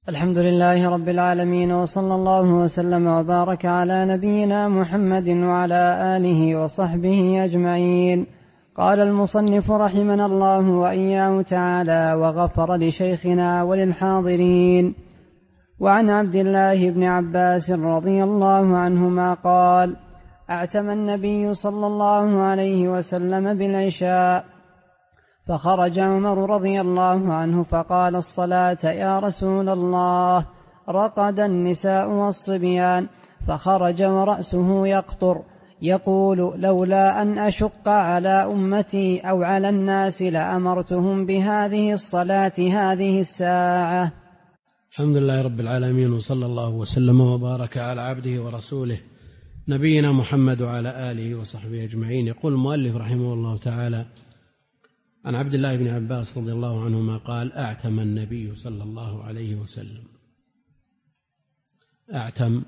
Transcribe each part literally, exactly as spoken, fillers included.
الحمد لله رب العالمين، وصلى الله وسلم وبارك على نبينا محمد وعلى آله وصحبه أجمعين. قال المصنف رحمنا الله وإياه تعالى وغفر لشيخنا وللحاضرين. وعن عبد الله بن عباس رضي الله عنهما قال: اعتم النبي صلى الله عليه وسلم بالعشاء، فخرج عمر رضي الله عنه فقال: الصلاة يا رسول الله. رقد النساء والصبيان، فخرج ورأسه يقطر يقول: لولا أن أشق على أمتي أو على الناس لأمرتهم بهذه الصلاة هذه الساعة. الحمد لله رب العالمين، وصلى الله وسلم وبارك على عبده ورسوله نبينا محمد وعلى آله وصحبه أجمعين. يقول المؤلف رحمه الله تعالى: عن عبد الله بن عباس رضي الله عنهما قال: اعتم النبي صلى الله عليه وسلم. اعتم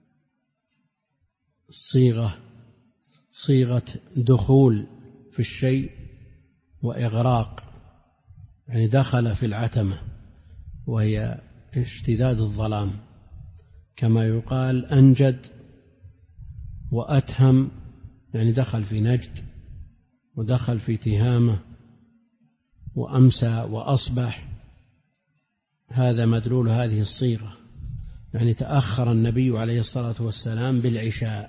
صيغة صيغة دخول في الشيء وإغراق، يعني دخل في العتمة وهي اشتداد الظلام، كما يقال أنجد وأتهم، يعني دخل في نجد ودخل في تهامة وأمسى وأصبح. هذا مدلول هذه الصيغة، يعني تأخر النبي عليه الصلاة والسلام بالعشاء،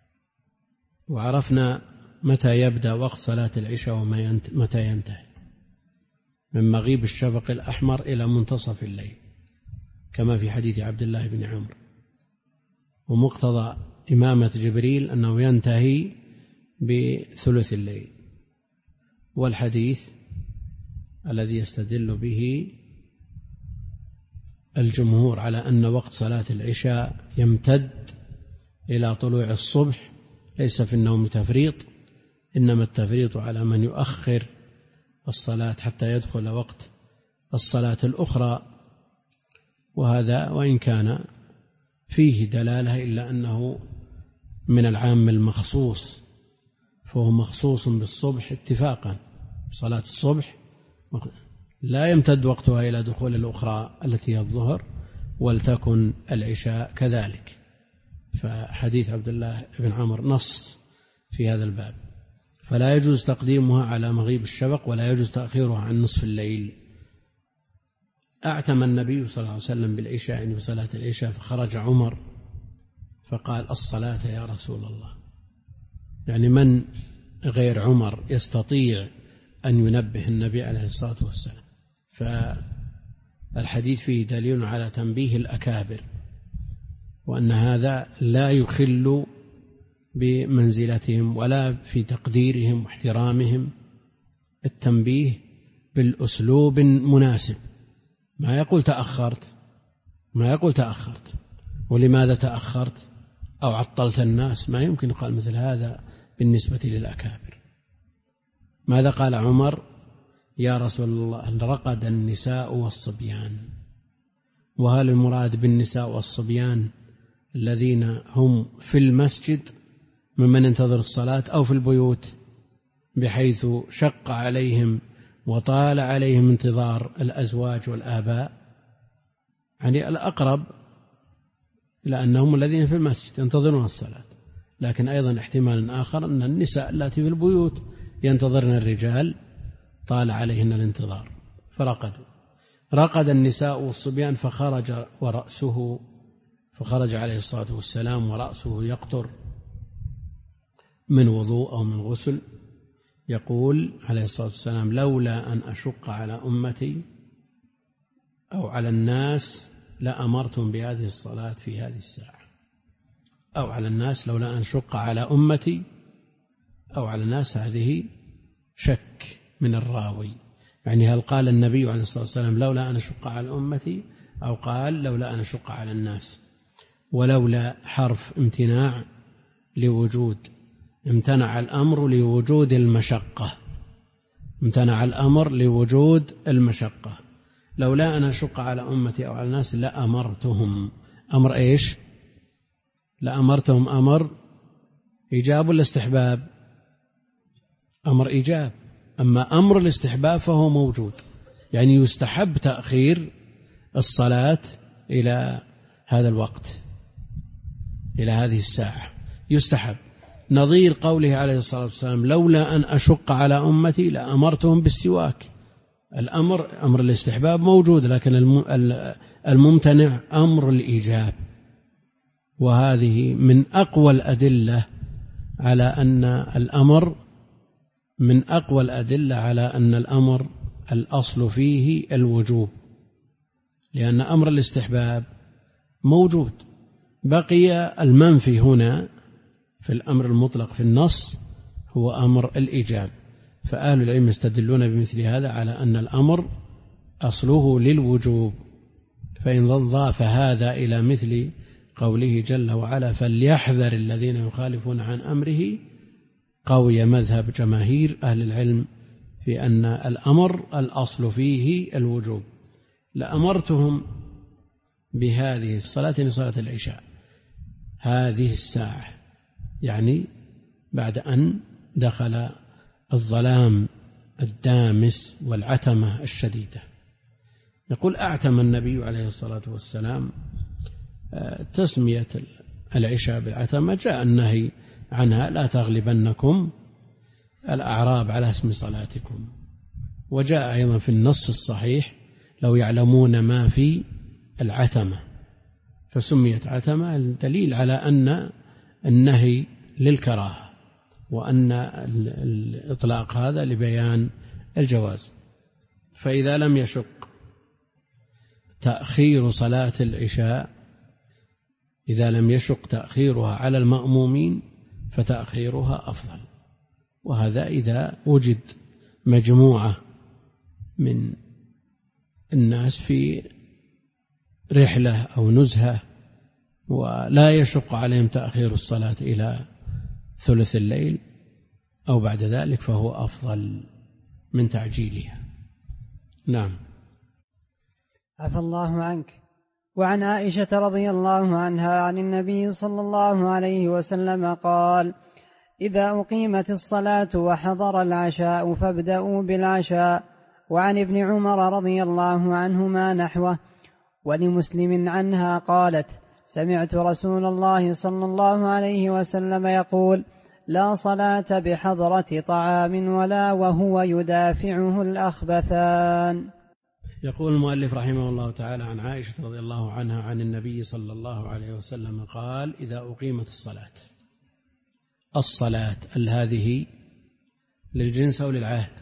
وعرفنا متى يبدأ وقت صلاة العشاء ومتى ينتهي، من مغيب الشفق الأحمر إلى منتصف الليل، كما في حديث عبد الله بن عمرو. ومقتضى إمامة جبريل أنه ينتهي بثلث الليل. والحديث الذي يستدل به الجمهور على أن وقت صلاة العشاء يمتد إلى طلوع الصبح ليس في النوم تفريط، إنما التفريط على من يؤخر الصلاة حتى يدخل وقت الصلاة الأخرى. وهذا وإن كان فيه دلالة إلا أنه من العام المخصوص، فهو مخصوص بالصبح اتفاقا. صلاة الصبح لا يمتد وقتها إلى دخول الأخرى التي هي الظهر، ولتكن العشاء كذلك. فحديث عبد الله بن عمرو نص في هذا الباب، فلا يجوز تقديمها على مغيب الشفق ولا يجوز تأخيرها عن نصف الليل. اعتم النبي صلى الله عليه وسلم بالعشاء، يعني بصلاة العشاء، فخرج عمر فقال: الصلاة يا رسول الله. يعني من غير عمر يستطيع أن ينبه النبي عليه الصلاة والسلام؟ فالحديث فيه دليل على تنبيه الأكابر، وأن هذا لا يخل بمنزلتهم ولا في تقديرهم واحترامهم، التنبيه بالأسلوب مناسب. ما يقول تأخرت، ما يقول تأخرت ولماذا تأخرت أو عطلت الناس، ما يمكن يقال مثل هذا بالنسبة للأكابر. ماذا قال عمر؟ يا رسول الله، رقد النساء والصبيان. وهل المراد بالنساء والصبيان الذين هم في المسجد ممن ينتظر الصلاة أو في البيوت، بحيث شق عليهم وطال عليهم انتظار الأزواج والآباء؟ يعني الأقرب لأنهم الذين في المسجد ينتظرون الصلاة، لكن أيضا احتمال آخر أن النساء التي في البيوت ينتظرن الرجال طال عليهن الانتظار فرقدوا. رقد النساء والصبيان فخرج ورأسه فخرج عليه الصلاة والسلام ورأسه يقطر من وضوء أو من غسل، يقول عليه الصلاة والسلام: لولا أن أشق على أمتي أو على الناس لأمرتم بهذه الصلاة في هذه الساعة. أو على الناس، لولا أن أشق على أمتي أو على الناس، هذه شك من الراوي. يعني هل قال النبي عليه الصلاة والسلام لولا أن أشق على أمتي، أو قال لولا أن أشق على الناس؟ ولولا حرف امتناع لوجود، امتنع الأمر لوجود المشقة، امتنع الأمر لوجود المشقة. لولا أن أشق على أمتي أو على الناس لأمرتهم. أمر إيش؟ لأمرتهم أمر إيجاب ولا استحباب؟ أمر إيجاب. أما أمر الاستحباب فهو موجود، يعني يستحب تأخير الصلاة إلى هذا الوقت، إلى هذه الساعة، يستحب. نظير قوله عليه الصلاة والسلام: لولا أن أشق على أمتي لأمرتهم بالسواك. الأمر أمر الاستحباب موجود، لكن الممتنع أمر الإيجاب، وهذه من أقوى الأدلة على أن الأمر من أقوى الأدلة على أن الأمر الأصل فيه الوجوب، لأن أمر الاستحباب موجود. بقي المنفي هنا في الأمر المطلق في النص هو أمر الإيجاب، فأهل العلم يستدلون بمثل هذا على أن الأمر أصله للوجوب. فإن ضاف هذا إلى مثل قوله جل وعلا: فليحذر الذين يخالفون عن أمره، قوي مذهب جماهير أهل العلم في أن الأمر الأصل فيه الوجوب. لأمرتهم بهذه الصلاة لصلاة العشاء هذه الساعة، يعني بعد أن دخل الظلام الدامس والعتمة الشديدة. يقول: أعتم النبي عليه الصلاة والسلام. تسمية العشاء بالعتمة جاء النهي عنها: لا تغلبنكم الأعراب على اسم صلاتكم. وجاء أيضا في النص الصحيح: لو يعلمون ما في العتمة، فسميت عتمة، الدليل على أن النهي للكراهة، وأن الإطلاق هذا لبيان الجواز. فإذا لم يشق تأخير صلاة العشاء، إذا لم يشق تأخيرها على المأمومين فتأخيرها أفضل. وهذا إذا وجد مجموعة من الناس في رحلة أو نزهة ولا يشق عليهم تأخير الصلاة إلى ثلث الليل أو بعد ذلك، فهو أفضل من تعجيلها. نعم. عفى الله عنك. وعن عائشة رضي الله عنها عن النبي صلى الله عليه وسلم قال: إذا أقيمت الصلاة وحضر العشاء فابدأوا بالعشاء. وعن ابن عمر رضي الله عنهما نحوه. ولمسلم عنها قالت: سمعت رسول الله صلى الله عليه وسلم يقول: لا صلاة بحضرة طعام ولا وهو يدافعه الأخبثان. يقول المؤلف رحمه الله تعالى: عن عائشة رضي الله عنها عن النبي صلى الله عليه وسلم قال: إذا أقيمت الصلاة. الصلاة هذه للجنس أو للعهد؟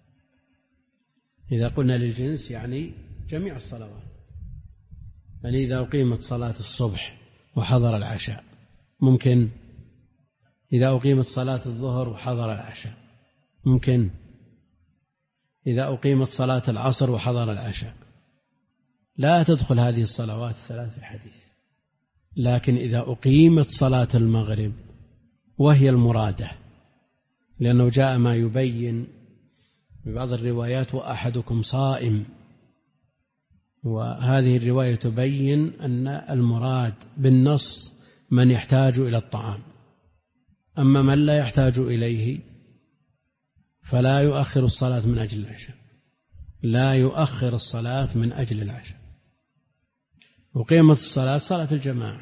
إذا قلنا للجنس يعني جميع الصلوات، يعني إذا أقيمت صلاة الصبح وحضر العشاء ممكن، إذا أقيمت صلاة الظهر وحضر العشاء ممكن، إذا أقيمت صلاة العصر وحضر العشاء. لا تدخل هذه الصلوات الثلاث في الحديث. لكن إذا أقيمت صلاة المغرب وهي المرادة، لأنه جاء ما يبين ببعض الروايات: وأحدكم صائم، وهذه الرواية تبين أن المراد بالنص من يحتاج إلى الطعام، أما من لا يحتاج إليه فلا يؤخر الصلاة من أجل العشاء، لا يؤخر الصلاة من أجل العشاء. وقيمت الصلاة صلاة الجماعة،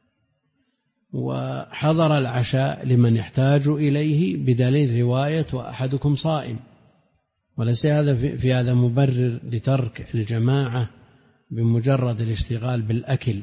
وحضر العشاء لمن يحتاج إليه بدليل رواية وأحدكم صائم. وليس هذا في هذا مبرر لترك الجماعة بمجرد الاشتغال بالأكل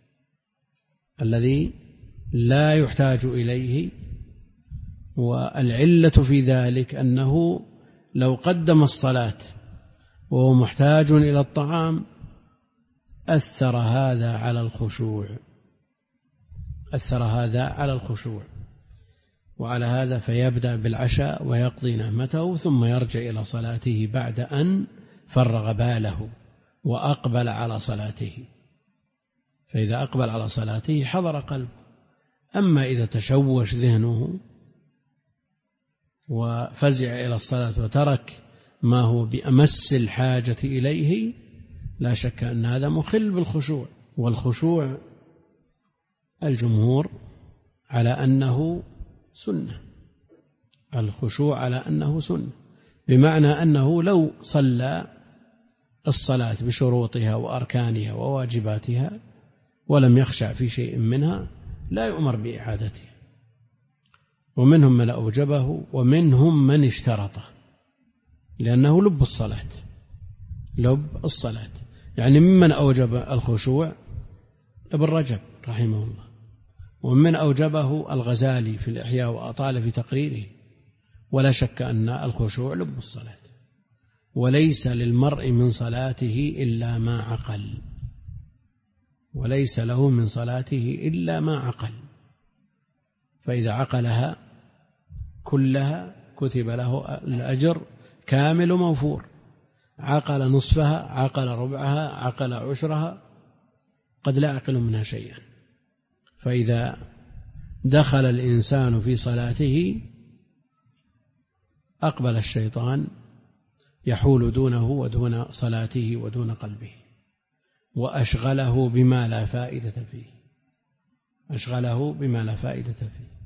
الذي لا يحتاج إليه. والعلة في ذلك أنه لو قدم الصلاة وهو محتاج إلى الطعام أثر هذا على الخشوع، أثر هذا على الخشوع. وعلى هذا فيبدأ بالعشاء ويقضي نهمته ثم يرجع إلى صلاته بعد أن فرغ باله وأقبل على صلاته. فإذا أقبل على صلاته حضر قلبه. أما إذا تشوش ذهنه وفزع إلى الصلاة وترك ما هو بأمس الحاجة إليه، لا شك أن هذا مخل بالخشوع. والخشوع الجمهور على أنه سنة، الخشوع على أنه سنة، بمعنى أنه لو صلى الصلاة بشروطها وأركانها وواجباتها ولم يخشع في شيء منها لا يؤمر بإعادتها. ومنهم من أوجبه ومنهم من اشترطه، لأنه لب الصلاة، لب الصلاة. يعني ممن أوجب الخشوع ابن رجب رحمه الله، ومن أوجبه الغزالي في الإحياء وأطال في تقريره. ولا شك أن الخشوع لب الصلاة، وليس للمرء من صلاته إلا ما عقل، وليس له من صلاته إلا ما عقل، فإذا عقلها كلها كتب له الأجر كامل موفور. عقل نصفها، عقل ربعها، عقل عشرها، قد لا يعقل منها شيئا. فإذا دخل الإنسان في صلاته أقبل الشيطان يحول دونه ودون صلاته ودون قلبه، وأشغله بما لا فائدة فيه، أشغله بما لا فائدة فيه.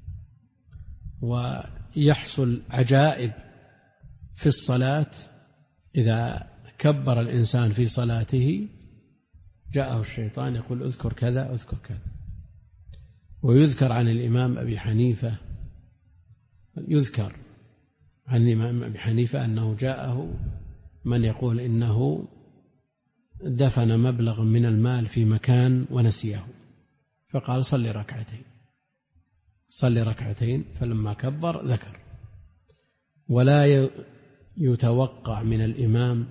ويحصل عجائب في الصلاة. إذا كبر الإنسان في صلاته جاءه الشيطان يقول اذكر كذا اذكر كذا. ويذكر عن الإمام أبي حنيفة يذكر عن الإمام أبي حنيفة أنه جاءه من يقول إنه دفن مبلغ من المال في مكان ونسيه، فقال صل ركعتين، صل ركعتين. فلما كبر ذكر. ولا يتوقع من الإمام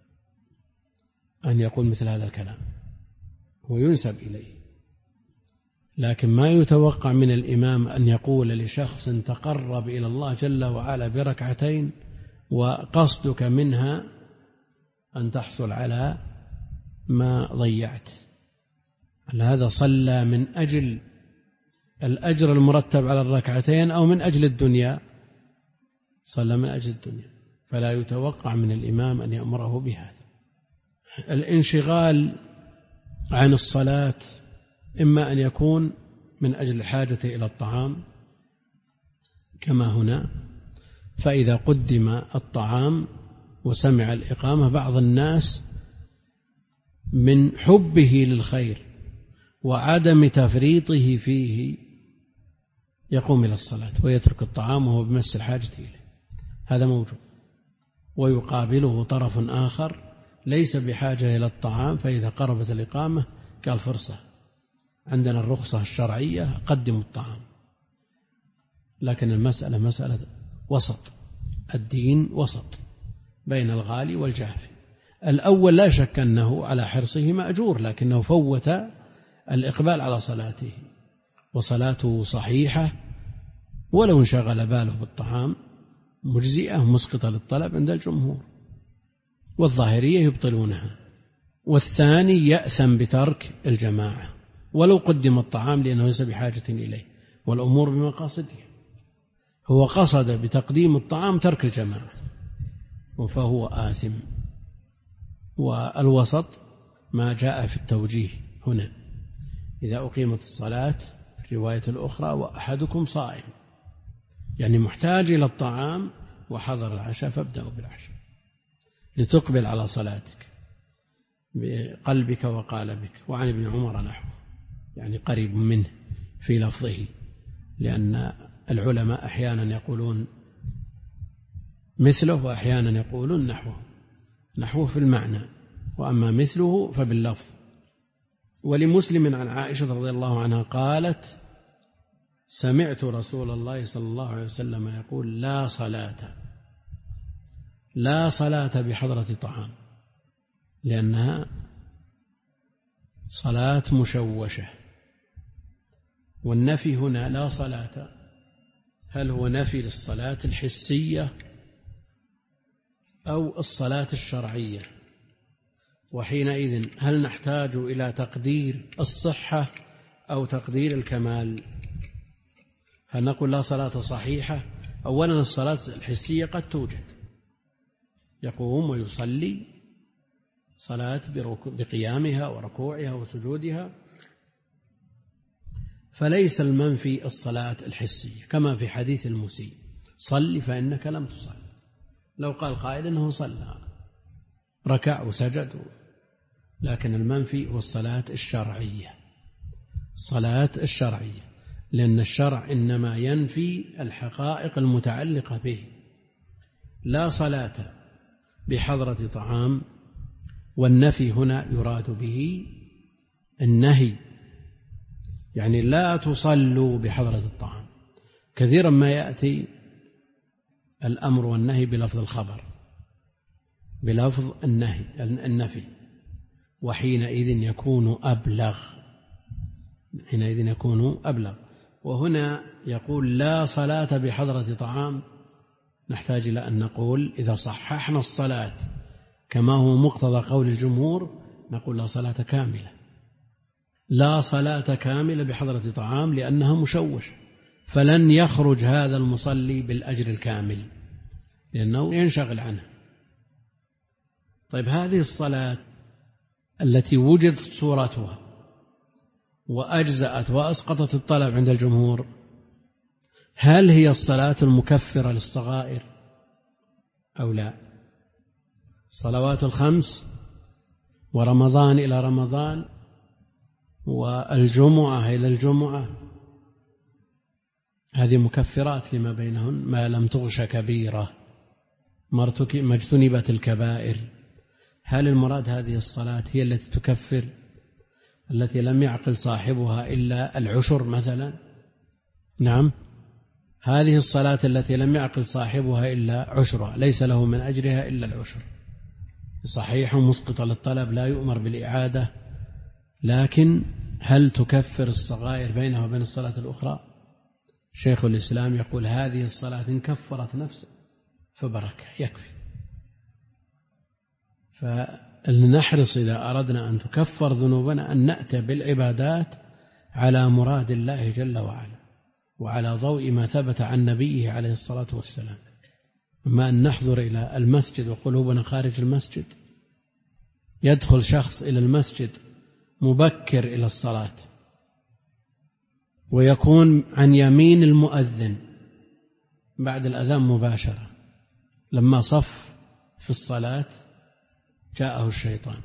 أن يقول مثل هذا الكلام، هو ينسب إليه، لكن ما يتوقع من الإمام أن يقول لشخص تقرب إلى الله جل وعلا بركعتين وقصدك منها أن تحصل على ما ضيعت. هذا صلى من أجل الأجر المرتب على الركعتين أو من أجل الدنيا؟ صلى من أجل الدنيا. فلا يتوقع من الإمام أن يأمره بهذا. الانشغال عن الصلاة إما أن يكون من أجل الحاجة إلى الطعام كما هنا، فإذا قدم الطعام وسمع الإقامة بعض الناس من حبه للخير وعدم تفريطه فيه يقوم إلى الصلاة ويترك الطعام وهو بمس الحاجة إليه، هذا موجود. ويقابله طرف آخر ليس بحاجة إلى الطعام، فإذا قربت الإقامة قال فرصة، عندنا الرخصة الشرعية قدموا الطعام. لكن المسألة مسألة وسط، الدين وسط بين الغالي والجافي. الأول لا شك أنه على حرصه مأجور، لكنه فوت الإقبال على صلاته، وصلاته صحيحة ولو انشغل باله بالطعام، مجزئة مسقطة للطلب عند الجمهور، والظاهرية يبطلونها. والثاني يأثم بترك الجماعة ولو قدم الطعام لأنه ليس بحاجة إليه، والأمور بمقاصدها. هو قصد بتقديم الطعام ترك الجماعة فهو آثم. والوسط ما جاء في التوجيه هنا: إذا أقيمت الصلاة في الرواية الأخرى وأحدكم صائم، يعني محتاج إلى الطعام وحضر العشاء فابدأوا بالعشاء لتقبل على صلاتك بقلبك وقالبك. وعن ابن عمر نحوه، يعني قريب منه في لفظه، لأن العلماء أحيانا يقولون مثله وأحيانا يقولون نحوه، نحوه في المعنى، وأما مثله فباللفظ. ولمسلم عن عائشة رضي الله عنها قالت: سمعت رسول الله صلى الله عليه وسلم يقول: لا صلاة لا صلاة بحضرة طعام، لأنها صلاة مشوشة. والنفي هنا لا صلاة، هل هو نفي للصلاة الحسية أو الصلاة الشرعية؟ وحينئذ هل نحتاج إلى تقدير الصحة أو تقدير الكمال؟ هل نقول لا صلاة صحيحة؟ أولا الصلاة الحسية قد توجد، يقوم ويصلي صلاة بقيامها وركوعها وسجودها، فليس المنفي الصلاة الحسية، كما في حديث المسيء: صل فإنك لم تصل. لو قال قائل إنه صلى ركع وسجد، لكن المنفي هو الصلاة الشرعية، الصلاة الشرعية، لأن الشرع إنما ينفي الحقائق المتعلقة به. لا صلاة بحضرة طعام، والنفي هنا يراد به النهي، يعني لا تصلوا بحضرة الطعام. كثيرا ما يأتي الأمر والنهي بلفظ الخبر، بلفظ النهي النفي، وحينئذ يكون أبلغ، حينئذ يكون أبلغ. وهنا يقول لا صلاة بحضرة طعام، نحتاج إلى أن نقول إذا صححنا الصلاة كما هو مقتضى قول الجمهور نقول لا صلاة كاملة، لا صلاة كاملة بحضرة طعام، لأنها مشوش، فلن يخرج هذا المصلي بالأجر الكامل لأنه ينشغل عنه. طيب هذه الصلاة التي وجدت صورتها وأجزأت وأسقطت الطلب عند الجمهور، هل هي الصلاة المكفرة للصغائر أو لا؟ الصلوات الخمس ورمضان إلى رمضان والجمعة إلى الجمعة هذه مكفرات لما بينهن ما لم تغش كبيرة، ما اجتنبت الكبائر. هل المراد هذه الصلاة هي التي تكفر، التي لم يعقل صاحبها إلا العشر مثلا؟ نعم، هذه الصلاة التي لم يعقل صاحبها إلا عشرها ليس له من أجرها إلا العشر، صحيح مسقط للطلب لا يؤمر بالإعادة، لكن هل تكفر الصغائر بينها وبين الصلاة الأخرى؟ شيخ الإسلام يقول هذه الصلاة إن كفرت نفسه فبركة يكفي. فلنحرص إذا أردنا أن تكفر ذنوبنا أن نأتي بالعبادات على مراد الله جل وعلا وعلى ضوء ما ثبت عن نبيه عليه الصلاة والسلام. أما أن نحضر إلى المسجد وقلوبنا خارج المسجد، يدخل شخص إلى المسجد مبكر إلى الصلاة ويكون عن يمين المؤذن بعد الأذان مباشرة، لما صف في الصلاة جاءه الشيطان،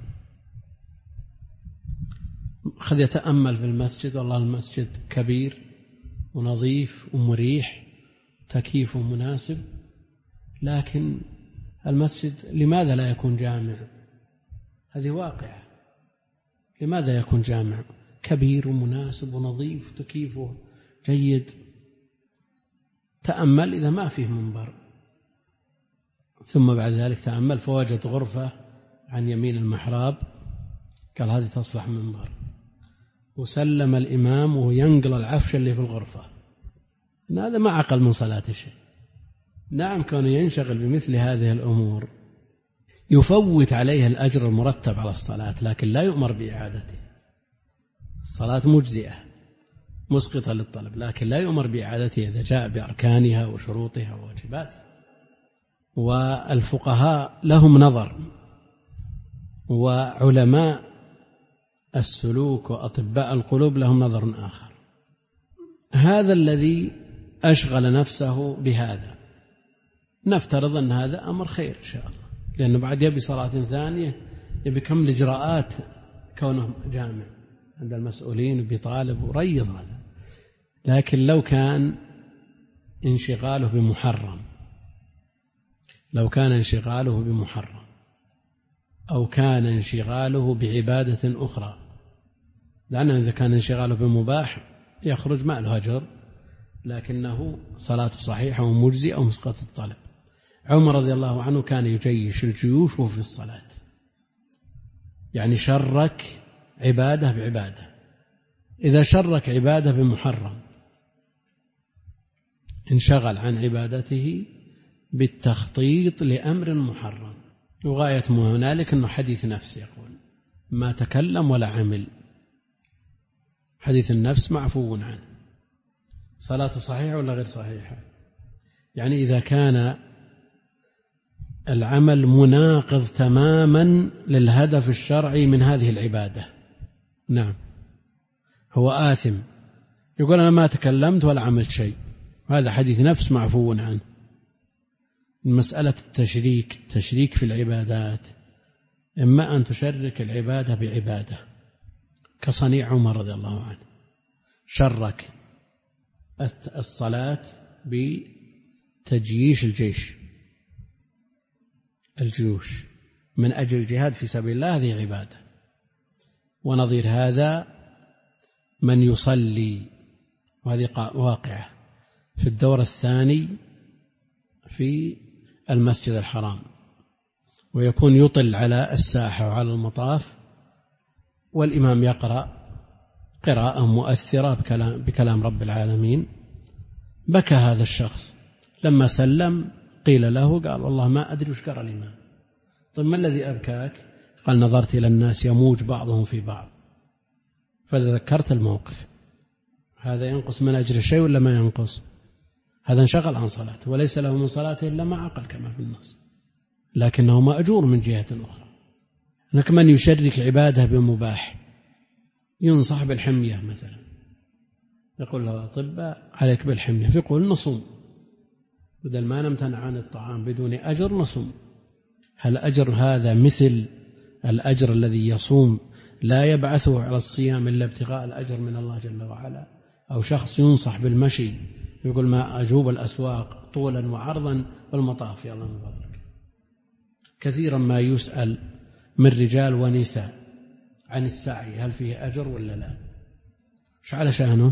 قد يتأمل في المسجد، والله المسجد كبير ونظيف ومريح تكييفه مناسب، لكن المسجد لماذا لا يكون جامع؟ هذه واقعة، لماذا يكون جامع؟ كبير ومناسب ونظيف وتكييفه جيد. تأمل إذا ما فيه منبر، ثم بعد ذلك تأمل فوجد غرفة عن يمين المحراب، قال هذه تصلح منبر، وسلم الإمام وينقل العفش اللي في الغرفة. هذا ما عقل من صلاة شيء. نعم، كان ينشغل بمثل هذه الأمور يفوت عليه الأجر المرتب على الصلاة، لكن لا يؤمر بإعادته. الصلاة مجزئة مسقطة للطلب، لكن لا يؤمر بإعادته إذا جاء بأركانها وشروطها وواجباتها. والفقهاء لهم نظر، وعلماء السلوك وأطباء القلوب لهم نظر آخر. هذا الذي أشغل نفسه بهذا، نفترض أن هذا أمر خير إن شاء الله، لأنه بعد يبي صلاة ثانية، يبي كم الإجراءات كونه جامع عند المسؤولين بطالب وريض هذا. لكن لو كان انشغاله بمحرم، لو كان انشغاله بمحرم أو كان انشغاله بعبادة أخرى، لأنه إذا كان انشغاله بمباح يخرج ما له أجر، لكنه صلاة صحيحة ومجزئة ومسقط الطلب. عمر رضي الله عنه كان يجيش الجيوش وفي الصلاة، يعني شرك عبادة بعبادة. إذا شرك عبادة بمحرم انشغل عن عبادته بالتخطيط لأمر محرم، وغاية ما هنالك أنه حديث نفس، يقول ما تكلم ولا عمل، حديث النفس معفو عنه. صلاة صحيحة ولا غير صحيحة؟ يعني إذا كان العمل مناقض تماما للهدف الشرعي من هذه العبادة، نعم هو آثم، يقول أنا ما تكلمت ولا عملت شيء، هذا حديث نفس معفو عنه. مسألة التشريك، التشريك في العبادات إما أن تشرك العبادة بعبادة كصنيع عمر رضي الله عنه، شرك الصلاة بتجييش الجيش الجيوش من أجل الجهاد في سبيل الله، هذه عبادة. ونظير هذا من يصلي، وهذه واقعة في الدور الثاني في المسجد الحرام، ويكون يطل على الساحة وعلى المطاف، والإمام يقرأ قراءة مؤثرة بكلام, بكلام رب العالمين. بكى هذا الشخص لما سلم، قيل له قال والله ما أدري وش قرأ الإمام. طيب ما الذي أبكاك؟ قال نظرت إلى الناس يموج بعضهم في بعض فتذكرت الموقف. هذا ينقص من أجر شيء ولا ما ينقص؟ هذا انشغل عن صلاته وليس له من صلاته إلا ما عقل كما في النص، لكنه مأجور من جهة أخرى. هناك من يشرك عباده بمباح، ينصح بالحمية مثلا، يقول له أطباء عليك بالحمية، فيقول نصوم بدل ما نمتنع عن الطعام بدون أجر نصوم. هل أجر هذا مثل الأجر الذي يصوم لا يبعثه على الصيام إلا ابتغاء الأجر من الله جل وعلا؟ أو شخص ينصح بالمشي يقول ما أجوب الأسواق طولا وعرضا والمطاف يا الله من فضلك. كثيرا ما يسأل من رجال ونساء عن السعي هل فيه أجر ولا لا؟ ايش على شأنه؟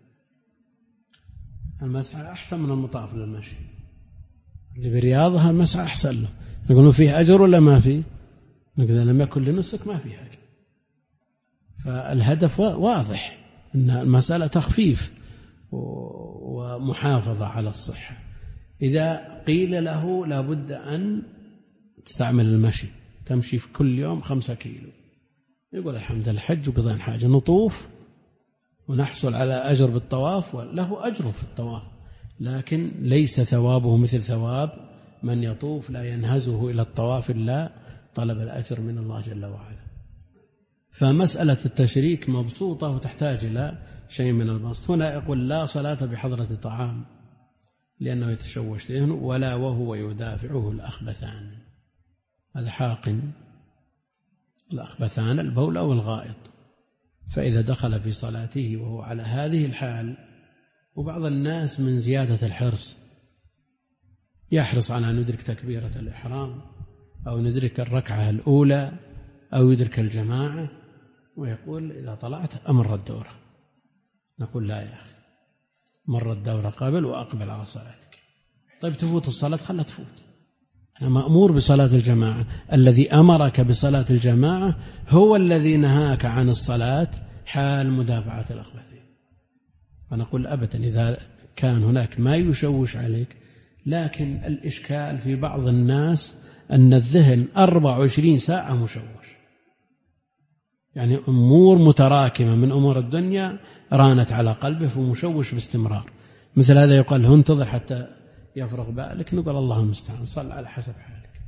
المسعى أحسن من المطاف للمشي، اللي برياضها المسعى أحسن له. يقولون فيه أجر ولا ما فيه؟ نقول لم يكن لنسك ما فيه أجر. فالهدف واضح أن المسألة تخفيف ومحافظة على الصحة. إذا قيل له لابد أن تستعمل المشي، تمشي في كل يوم خمسة كيلو، يقول الحمد لله الحج وقضاء حاجة، نطوف ونحصل على أجر بالطواف، وله أجر في الطواف، لكن ليس ثوابه مثل ثواب من يطوف لا ينهزه إلى الطواف إلا طلب الأجر من الله جل وعلا. فمسألة التشريك مبسوطة وتحتاج إلى شيء من البسط. هنا يقول لا صلاة بحضرة طعام لأنه يتشوش ذهنه، ولا وهو يدافعه الأخبثان. هذا حاقن، الأخبثان البول أو الغائط. فإذا دخل في صلاته وهو على هذه الحال، وبعض الناس من زيادة الحرص يحرص على أن يدرك تكبيرة الإحرام أو ندرك الركعة الأولى أو يدرك الجماعة، ويقول إذا طلعت أمر الدورة. نقول لا يا أخي، مر الدورة قبل وأقبل على صلاتك. طيب تفوت الصلاة، خلها تفوت. أنا مأمور بصلاة الجماعة. الذي أمرك بصلاة الجماعة هو الذي نهاك عن الصلاة حال مدافعة الأخبثين. فنقول أبدا إذا كان هناك ما يشوش عليك، لكن الإشكال في بعض الناس أن الذهن أربع وعشرين ساعة مشوش، يعني أمور متراكمة من أمور الدنيا رانت على قلبه فمشوش باستمرار. مثل هذا يقال له انتظر حتى يفرغ بالك، نقول الله المستعان، صل على حسب حالك.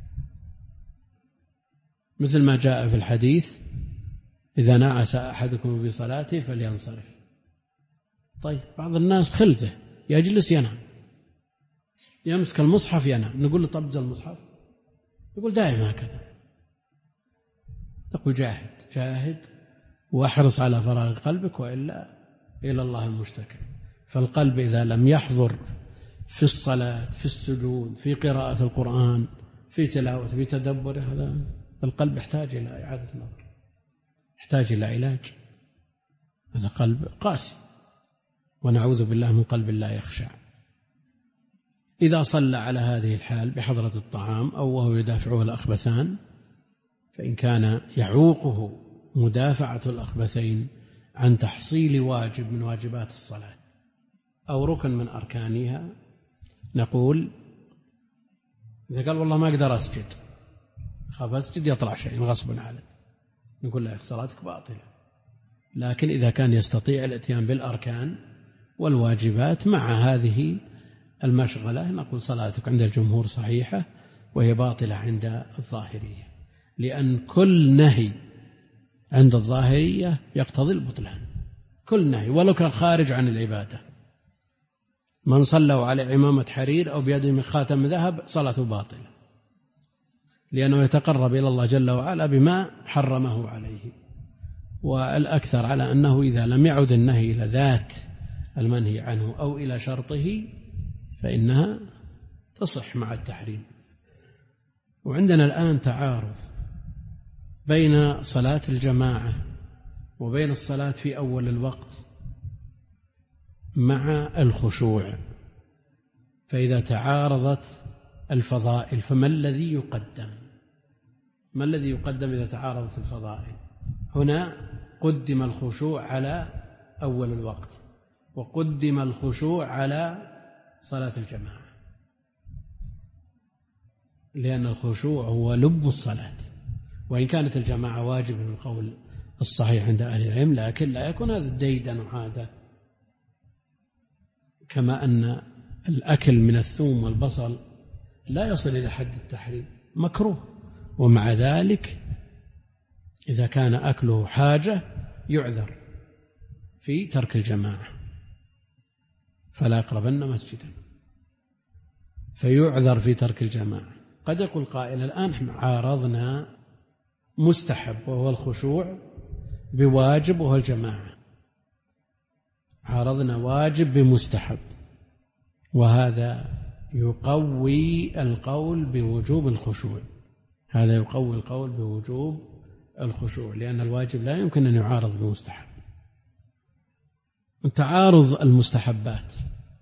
مثل ما جاء في الحديث إذا نعس أحدكم في صلاته فلينصرف. طيب بعض الناس خلته يجلس ينام، يمسك المصحف ينام، نقول له طب المصحف، يقول دائما هكذا. نقول جاهد جاهد واحرص على فراغ قلبك، وإلا إلى الله المشتكى. فالقلب إذا لم يحضر في الصلاة، في السجود، في قراءة القرآن، في تلاوة، في تدبر، هذا القلب يحتاج إلى إعادة نظر، يحتاج إلى علاج. هذا قلب قاسي، ونعوذ بالله من قلب لا يخشع. إذا صلى على هذه الحال بحضرة الطعام أو وهو يدافعه الأخبثان، فإن كان يعوقه مدافعة الأخبثين عن تحصيل واجب من واجبات الصلاة أو ركن من أركانها، نقول إذا قال والله ما أقدر أسجد، خاف أسجد يطلع شيء غصبا عليه، نقول له صلاتك باطلة. لكن إذا كان يستطيع الاتيان بالأركان والواجبات مع هذه المشغلة، نقول صلاتك عند الجمهور صحيحة وهي باطلة عند الظاهرية، لأن كل نهي عند الظاهرية يقتضي البطلان، كل نهي ولو كان خارج عن العبادة. من صلوا على عمامة حرير أو بيده من خاتم ذهب صلاته باطلة، لأنه يتقرب إلى الله جل وعلا بما حرمه عليه. والأكثر على أنه إذا لم يعد النهي إلى ذات المنهي عنه أو إلى شرطه فإنها تصح مع التحريم. وعندنا الآن تعارض بين صلاة الجماعة وبين الصلاة في أول الوقت مع الخشوع. فإذا تعارضت الفضائل فما الذي يقدم؟ ما الذي يقدم إذا تعارضت الفضائل؟ هنا قدم الخشوع على أول الوقت، وقدم الخشوع على صلاة الجماعة، لأن الخشوع هو لب الصلاة. وإن كانت الجماعة واجب من القول الصحيح عند أهل العلم، لكن لا يكون هذا ديدا وعادة، كما أن الأكل من الثوم والبصل لا يصل إلى حد التحريم، مكروه، ومع ذلك إذا كان أكله حاجة يعذر في ترك الجماعة، فلا يقربن مسجدا، فيعذر في ترك الجماعة. قد يقول قائل الآن احنا عارضنا مستحب وهو الخشوع بواجب وهو الجماعة، عارضنا واجب بمستحب، وهذا يقوي القول بوجوب الخشوع، هذا يقوي القول بوجوب الخشوع، لأن الواجب لا يمكن أن يعارض بمستحب. تعارض المستحبات،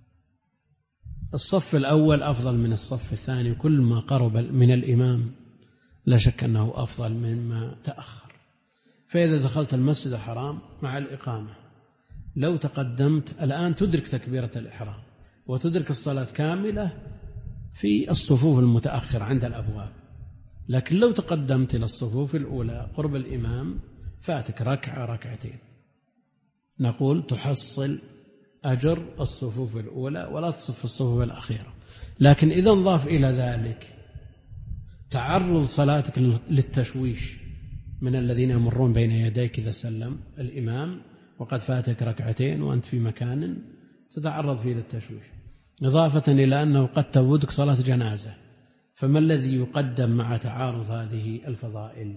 الصف الأول أفضل من الصف الثاني، كل ما قرب من الإمام لا شك أنه أفضل مما تأخر. فإذا دخلت المسجد الحرام مع الإقامة لو تقدمت الآن تدرك تكبيرة الإحرام وتدرك الصلاة كاملة في الصفوف المتأخرة عند الأبواب، لكن لو تقدمت إلى الصفوف الأولى قرب الإمام فاتك ركعة ركعتين، نقول تحصل أجر الصفوف الأولى ولا تصف الصفوف الأخيرة. لكن إذا انضاف إلى ذلك تعرض صلاتك للتشويش من الذين يمرون بين يديك إذا سلم الإمام وقد فاتك ركعتين وأنت في مكان تتعرض فيه للتشويش، إضافة إلى أنه قد تفوتك صلاة جنازة، فما الذي يقدم مع تعارض هذه الفضائل؟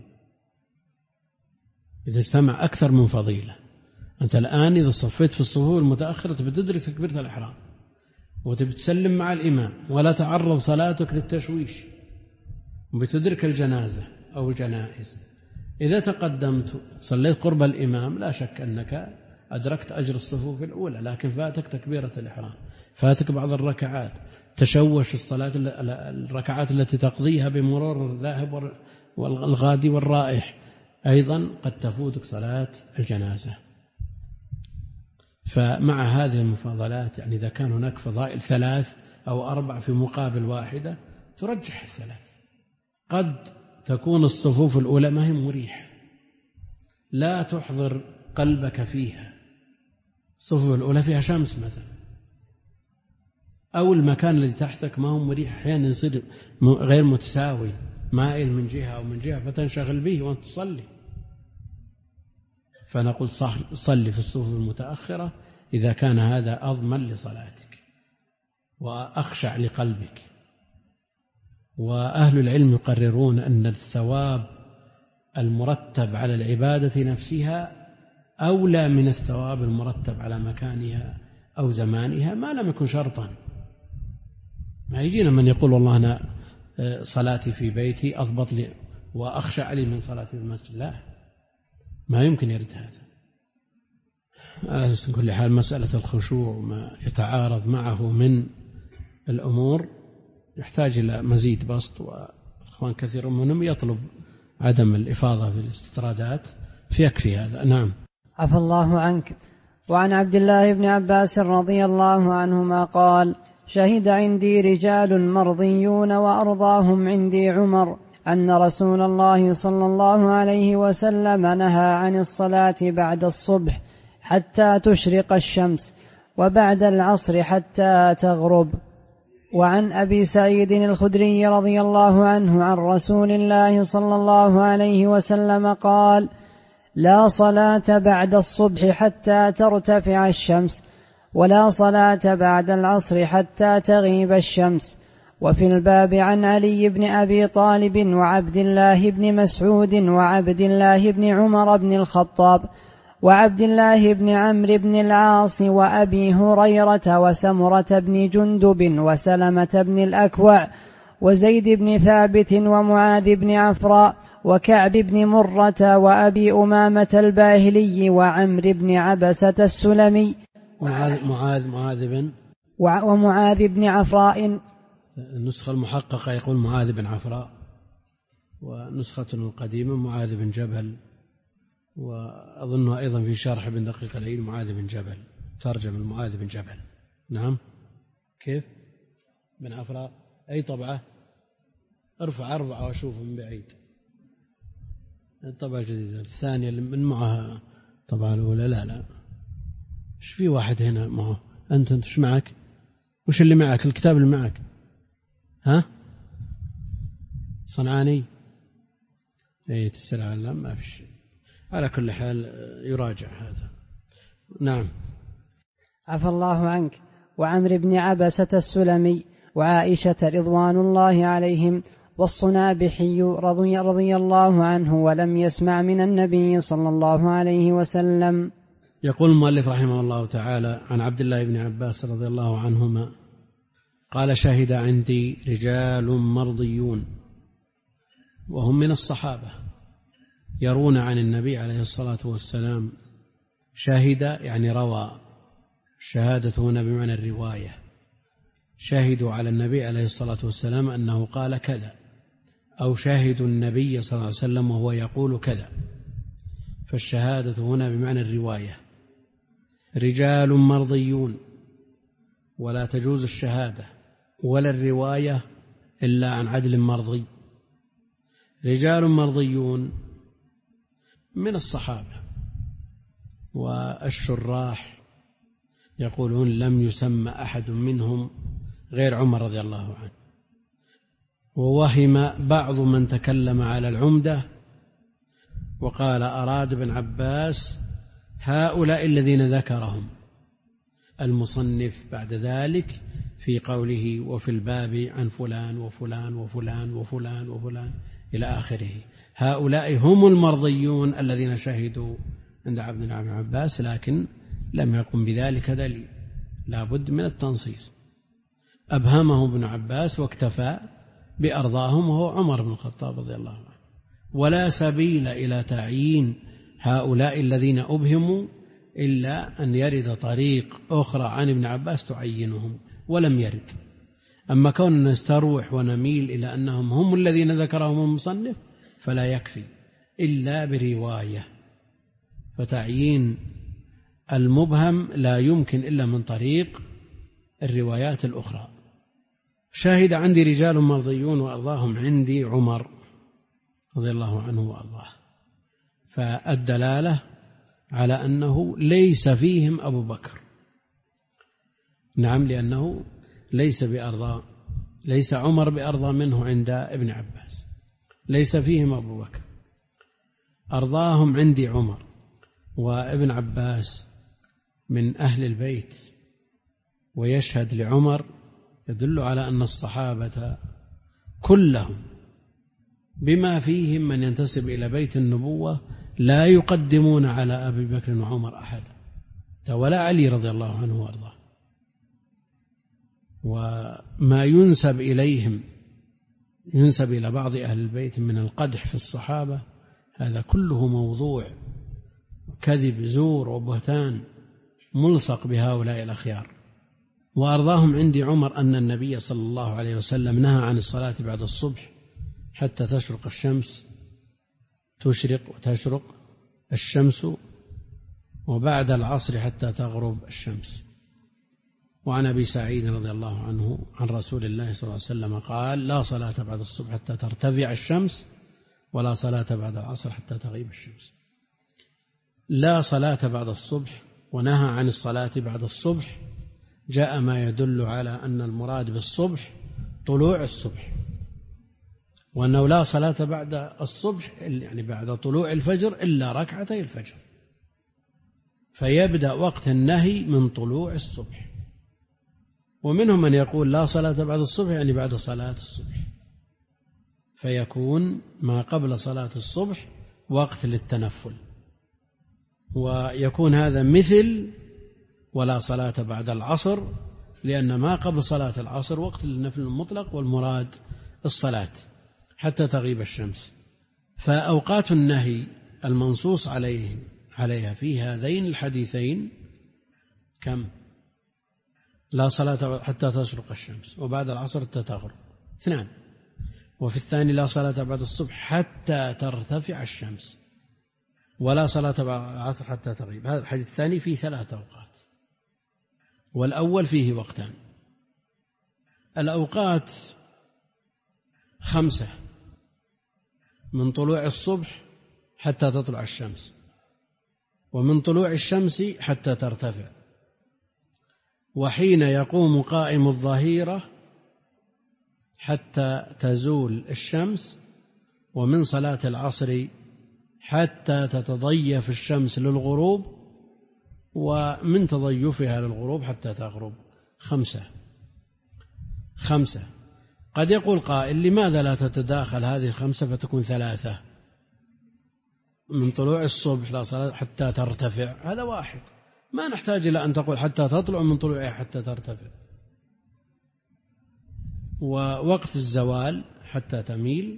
إذا اجتمع أكثر من فضيلة، أنت الآن إذا صفيت في الصفوف المتأخرة بتدرك تكبيرة الإحرام وتبتسلم مع الإمام ولا تعرض صلاتك للتشويش وبتدرك الجنازة أو الجنائز، إذا تقدمت صليت قرب الإمام لا شك أنك أدركت أجر الصفوف الأولى، لكن فاتك تكبيرة الإحرام، فاتك بعض الركعات، تشوش الصلاة الركعات التي تقضيها بمرور الذاهب والغادي والرائح، أيضا قد تفوتك صلاة الجنازة. فمع هذه المفاضلات يعني إذا كان هناك فضائل ثلاث أو أربع في مقابل واحدة ترجح الثلاث. قد تكون الصفوف الأولى ما هي مريحة لا تحضر قلبك فيها، الصفوف الأولى فيها شمس مثلا، أو المكان الذي تحتك ما هو مريح، أحيانا يصير غير متساوي، مائل من جهة أو من جهة فتنشغل به وأنت تصلي. فنقول صلي في الصفوف المتأخرة إذا كان هذا أضمن لصلاتك وأخشع لقلبك. وأهل العلم يقررون أن الثواب المرتب على العبادة نفسها أولى من الثواب المرتب على مكانها أو زمانها ما لم يكن شرطا. ما يجينا من يقول والله أنا صلاتي في بيتي أضبط لي وأخشع لي من صلاتي في المسجد، لا، ما يمكن يرد هذا. على كل حال مسألة الخشوع ما يتعارض معه من الأمور يحتاج إلى مزيد بسط، وإخوان كثير منهم يطلب عدم الإفاضة في الاستطرادات فيكفي هذا. نعم. عفى الله عنك. وعن عبد الله بن عباس رضي الله عنهما قال: شهد عندي رجال مرضيون وأرضاهم عندي عمر أن رسول الله صلى الله عليه وسلم نهى عن الصلاة بعد الصبح حتى تشرق الشمس وبعد العصر حتى تغرب. وعن أبي سعيد الخدري رضي الله عنه عن رسول الله صلى الله عليه وسلم قال: لا صلاة بعد الصبح حتى ترتفع الشمس، ولا صلاة بعد العصر حتى تغيب الشمس، وفي الباب عن علي بن أبي طالب وعبد الله بن مسعود وعبد الله بن عمر بن الخطاب وعبد الله بن عمرو بن العاص وأبي هريرة وسمرة بن جندب وسلمة بن الأكوع وزيد بن ثابت ومعاذ بن عفراء وكعب بن مرة وأبي أمامة الباهلي وعمرو بن عبسة السلمي معاذ معاذ معاذ بن ومعاذ بن عفراء. النسخة المحققة يقول معاذ بن عفراء، ونسخة القديمة معاذ بن جبل، وأظنها أيضا في شرح ابن دقيق العيد معاذ بن جبل، ترجم المعاذ بن جبل. نعم. كيف بن عفراء؟ أي طبعة؟ ارفع ارفع واشوف من بعيد. الطبعة الجديدة الثانية من معها طبعا الأولى. لا لا ايش في واحد هنا معه؟ أنت أنت ايش معك؟ وش اللي معك؟ الكتاب اللي معك ها؟ صنعاني؟ اي تسرع. لا ما في شيء. على كل حال يراجع هذا. نعم. عفى الله عنك. وعمرو بن عبسة السلمي وعائشة رضوان الله عليهم والصنابحي رضي, رضي الله عنه ولم يسمع من النبي صلى الله عليه وسلم. يقول المؤلف رحمه الله تعالى عن عبد الله بن عباس رضي الله عنهما قال: شهد عندي رجال مرضيون وهم من الصحابة يرون عن النبي عليه الصلاة والسلام. شهد يعني روى، الشهادة هنا بمعنى الرواية. شهدوا على النبي عليه الصلاة والسلام أنه قال كذا، أو شهدوا النبي صلى الله عليه وسلم وهو يقول كذا، فالشهادة هنا بمعنى الرواية. رجال مرضيون، ولا تجوز الشهادة ولا الرواية إلا عن عدل مرضي. رجال مرضيون من الصحابة، والشراح يقولون لم يسمى أحد منهم غير عمر رضي الله عنه. ووهم بعض من تكلم على العمدة وقال أراد ابن عباس هؤلاء الذين ذكرهم المصنف بعد ذلك في قوله وفي الباب عن فلان وفلان وفلان وفلان وفلان إلى آخره. هؤلاء هم المرضيون الذين شهدوا عند عبد الله بن عباس، لكن لم يقم بذلك دليل، لا بد من التنصيص. أبهمه ابن عباس واكتفى بأرضاهم وهو عمر بن الخطاب رضي الله عنه، ولا سبيل إلى تعيين هؤلاء الذين أبهموا إلا أن يرد طريق أخرى عن ابن عباس تعينهم، ولم يرد. أما كوننا نستروح ونميل إلى أنهم هم الذين ذكرهم المصنف فلا يكفي إلا برواية، فتعيين المبهم لا يمكن إلا من طريق الروايات الأخرى. شاهد عندي رجال مرضيون وأرضاهم عندي عمر رضي الله عنه وأرضاه، فالدلالة على أنه ليس فيهم أبو بكر. نعم، لأنه ليس بأرضى، ليس عمر بأرضى منه عند ابن عباس، ليس فيهم أبو بكر. أرضاهم عندي عمر، وابن عباس من أهل البيت ويشهد لعمر، يدل على أن الصحابة كلهم بما فيهم من ينتسب إلى بيت النبوة لا يقدمون على أبي بكر وعمر أحدا، ولا علي رضي الله عنه وأرضاه. وما ينسب إليهم ينسب إلى بعض أهل البيت من القدح في الصحابة هذا كله موضوع كذب زور وبهتان ملصق بهؤلاء الأخيار. وأرضاهم عندي عمر أن النبي صلى الله عليه وسلم نهى عن الصلاة بعد الصبح حتى تشرق الشمس، تشرق وتشرق الشمس، وبعد العصر حتى تغرب الشمس. وعن أبي سعيد رضي الله عنه عن رسول الله صلى الله عليه وسلم قال: لا صلاة بعد الصبح حتى ترتفع الشمس، ولا صلاة بعد العصر حتى تغيب الشمس. لا صلاة بعد الصبح ونهى عن الصلاة بعد الصبح، جاء ما يدل على أن المراد بالصبح طلوع الصبح، وأنه لا صلاة بعد الصبح يعني بعد طلوع الفجر إلا ركعتي الفجر، فيبدأ وقت النهي من طلوع الصبح. ومنهم من يقول لا صلاة بعد الصبح يعني بعد صلاة الصبح، فيكون ما قبل صلاة الصبح وقت للتنفل، ويكون هذا مثل ولا صلاة بعد العصر، لأن ما قبل صلاة العصر وقت للنفل المطلق، والمراد الصلاة حتى تغيب الشمس. فأوقات النهي المنصوص عليه عليها في هذين الحديثين كم؟ لا صلاة حتى تشرق الشمس، وبعد العصر حتى تغرب اثنان، وفي الثاني لا صلاة بعد الصبح حتى ترتفع الشمس، ولا صلاة بعد العصر حتى تغيب. هذا الحديث الثاني فيه ثلاث أوقات، والأول فيه وقتان. الأوقات خمسة: من طلوع الصبح حتى تطلع الشمس، ومن طلوع الشمس حتى ترتفع، وحين يقوم قائم الظهيرة حتى تزول الشمس، ومن صلاة العصر حتى تتضيف الشمس للغروب، ومن تضيفها للغروب حتى تغرب. خمسة خمسة قد يقول قائل: لماذا لا تتداخل هذه الخمسة فتكون ثلاثة؟ من طلوع الصبح لا صلاة حتى ترتفع، هذا واحد، ما نحتاج إلى أن تقول حتى تطلع من طلوعها حتى ترتفع. ووقت الزوال حتى تميل.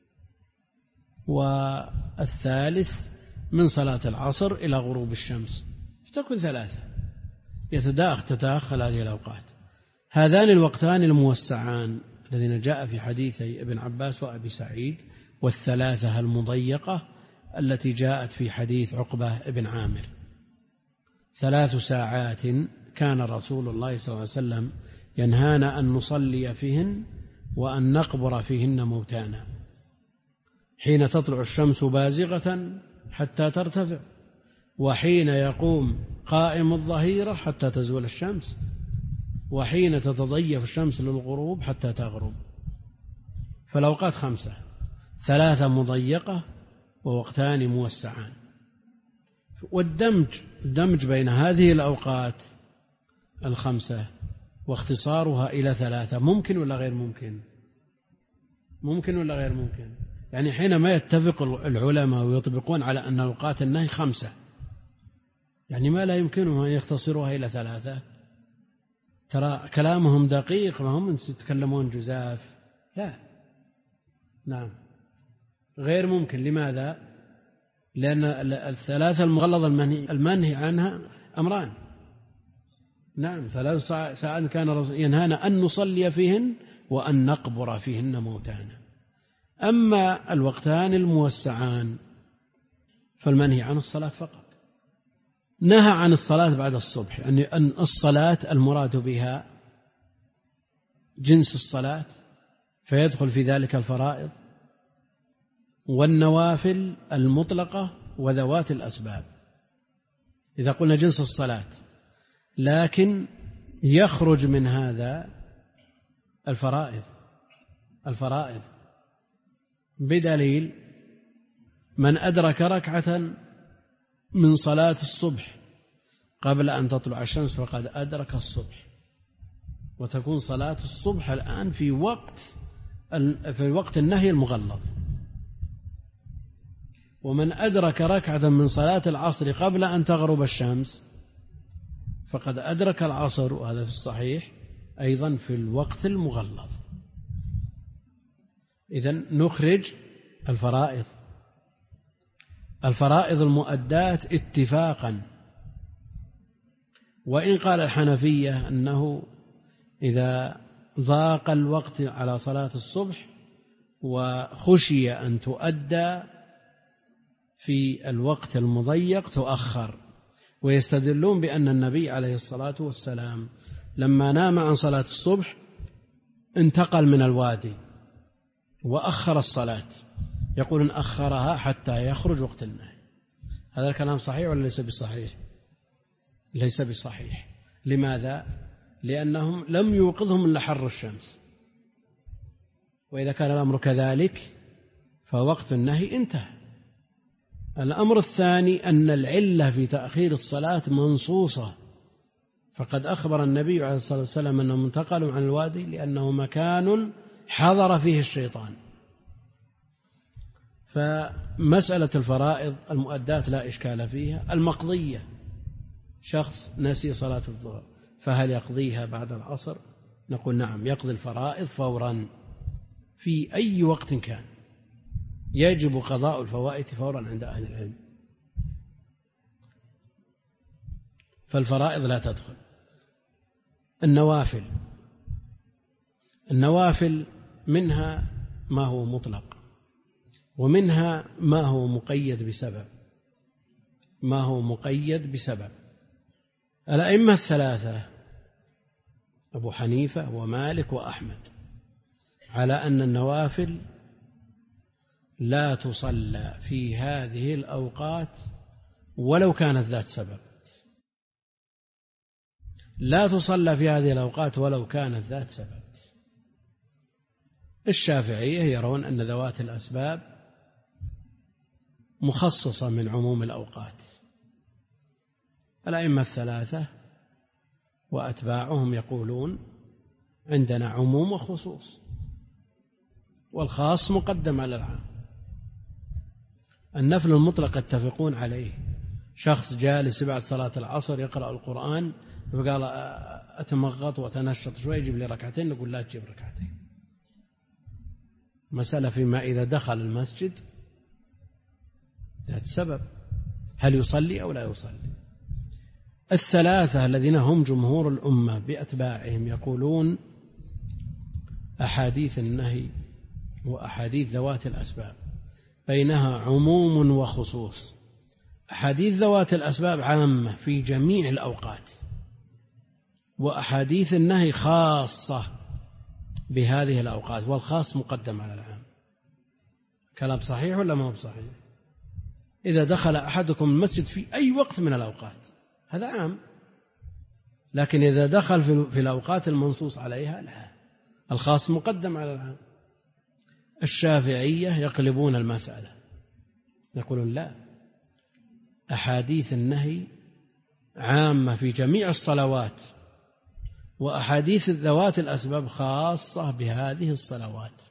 والثالث من صلاة العصر إلى غروب الشمس، فتكون ثلاثة، يتداخل تتداخل هذه الأوقات. هذان الوقتان الموسعان الذين جاء في حديثي ابن عباس وأبي سعيد، والثلاثة المضيقة التي جاءت في حديث عقبة ابن عامر. ثلاث ساعات كان رسول الله صلى الله عليه وسلم ينهانا أن نصلي فيهن وأن نقبر فيهن موتانا: حين تطلع الشمس بازغة حتى ترتفع، وحين يقوم قائم الظهيرة حتى تزول الشمس، وحين تتضيف الشمس للغروب حتى تغرب. فالأوقات خمسة: ثلاثة مضيقة ووقتان موسعان. والدمج الدمج بين هذه الأوقات الخمسة واختصارها إلى ثلاثة ممكن ولا غير ممكن؟ ممكن ولا غير ممكن؟ يعني حينما يتفق العلماء ويطبقون على أن أوقات النهي خمسة، يعني ما لا يمكنهم أن يختصروها إلى ثلاثة؟ ترى كلامهم دقيق، ما هم يتكلمون جزاف، لا، نعم غير ممكن. لماذا؟ لأن الثلاثة المغلظة المنهي, المنهي عنها أمران. نعم، ثلاث ساعات كان ينهانا أن نصلي فيهن وأن نقبر فيهن موتانا. أما الوقتان الموسعان فالمنهي عن الصلاة فقط. نهى عن الصلاة بعد الصبح، يعني أن الصلاة المراد بها جنس الصلاة، فيدخل في ذلك الفرائض والنوافل المطلقة وذوات الأسباب، إذا قلنا جنس الصلاة، لكن يخرج من هذا الفرائض الفرائض بدليل: من أدرك ركعة من صلاة الصبح قبل أن تطلع الشمس فقد أدرك الصبح. وتكون صلاة الصبح الآن في وقت في وقت النهي المغلظ. ومن أدرك ركعة من صلاة العصر قبل أن تغرب الشمس فقد أدرك العصر، وهذا في الصحيح أيضا في الوقت المغلظ. إذن نخرج الفرائض الفرائض المؤداة اتفاقا. وإن قال الحنفية أنه إذا ضاق الوقت على صلاة الصبح وخشي أن تؤدى في الوقت المضيق تؤخر، ويستدلون بأن النبي عليه الصلاة والسلام لما نام عن صلاة الصبح انتقل من الوادي وأخر الصلاة، يقولون أخرها حتى يخرج وقت النهي. هذا الكلام صحيح ولا ليس بصحيح؟ ليس بصحيح. لماذا؟ لأنهم لم يوقظهم إلا حر الشمس، وإذا كان الأمر كذلك فوقت النهي انتهى. الأمر الثاني أن العلة في تأخير الصلاة منصوصة، فقد أخبر النبي عليه الصلاة والسلام أنهم انتقلوا عن الوادي لأنه مكان حضر فيه الشيطان. فمسألة الفرائض المؤدات لا إشكال فيها. المقضية، شخص نسي صلاة الظهر فهل يقضيها بعد العصر؟ نقول نعم، يقضي الفرائض فورا في أي وقت كان، يجب قضاء الفوائد فورا عند أهل العلم. فالفرائض لا تدخل. النوافل، النوافل منها ما هو مطلق ومنها ما هو مقيد بسبب، ما هو مقيد بسبب. الأئمة الثلاثة أبو حنيفة ومالك وأحمد على أن النوافل لا تصلى في هذه الأوقات ولو كانت ذات سبب، لا تصلى في هذه الأوقات ولو كانت ذات سبب. الشافعية يرون أن ذوات الأسباب مخصصة من عموم الأوقات. الأئمة الثلاثة وأتباعهم يقولون عندنا عموم وخصوص، والخاص مقدم على العام. النفل المطلق يتفقون عليه، شخص جالس بعد صلاة العصر يقرأ القرآن فقال أتمغط وأتنشط شوي يجيب لي ركعتين، نقول لا تجيب ركعتين. مسألة فيما إذا دخل المسجد ذات سبب، هل يصلي أو لا يصلي. الثلاثة الذين هم جمهور الأمة بأتباعهم يقولون أحاديث النهي وأحاديث ذوات الأسباب بينها عموم وخصوص. أحاديث ذوات الأسباب عامة في جميع الأوقات، وأحاديث النهي خاصة بهذه الأوقات، والخاص مقدم على العام. كلام صحيح ولا ما هو صحيح؟ إذا دخل أحدكم المسجد في أي وقت من الأوقات هذا عام، لكن إذا دخل في الأوقات المنصوص عليها لا، الخاص مقدم على العام. الشافعية يقلبون المسألة، يقولون لا، أحاديث النهي عامة في جميع الصلوات، وأحاديث ذوات الأسباب خاصة بهذه الصلوات.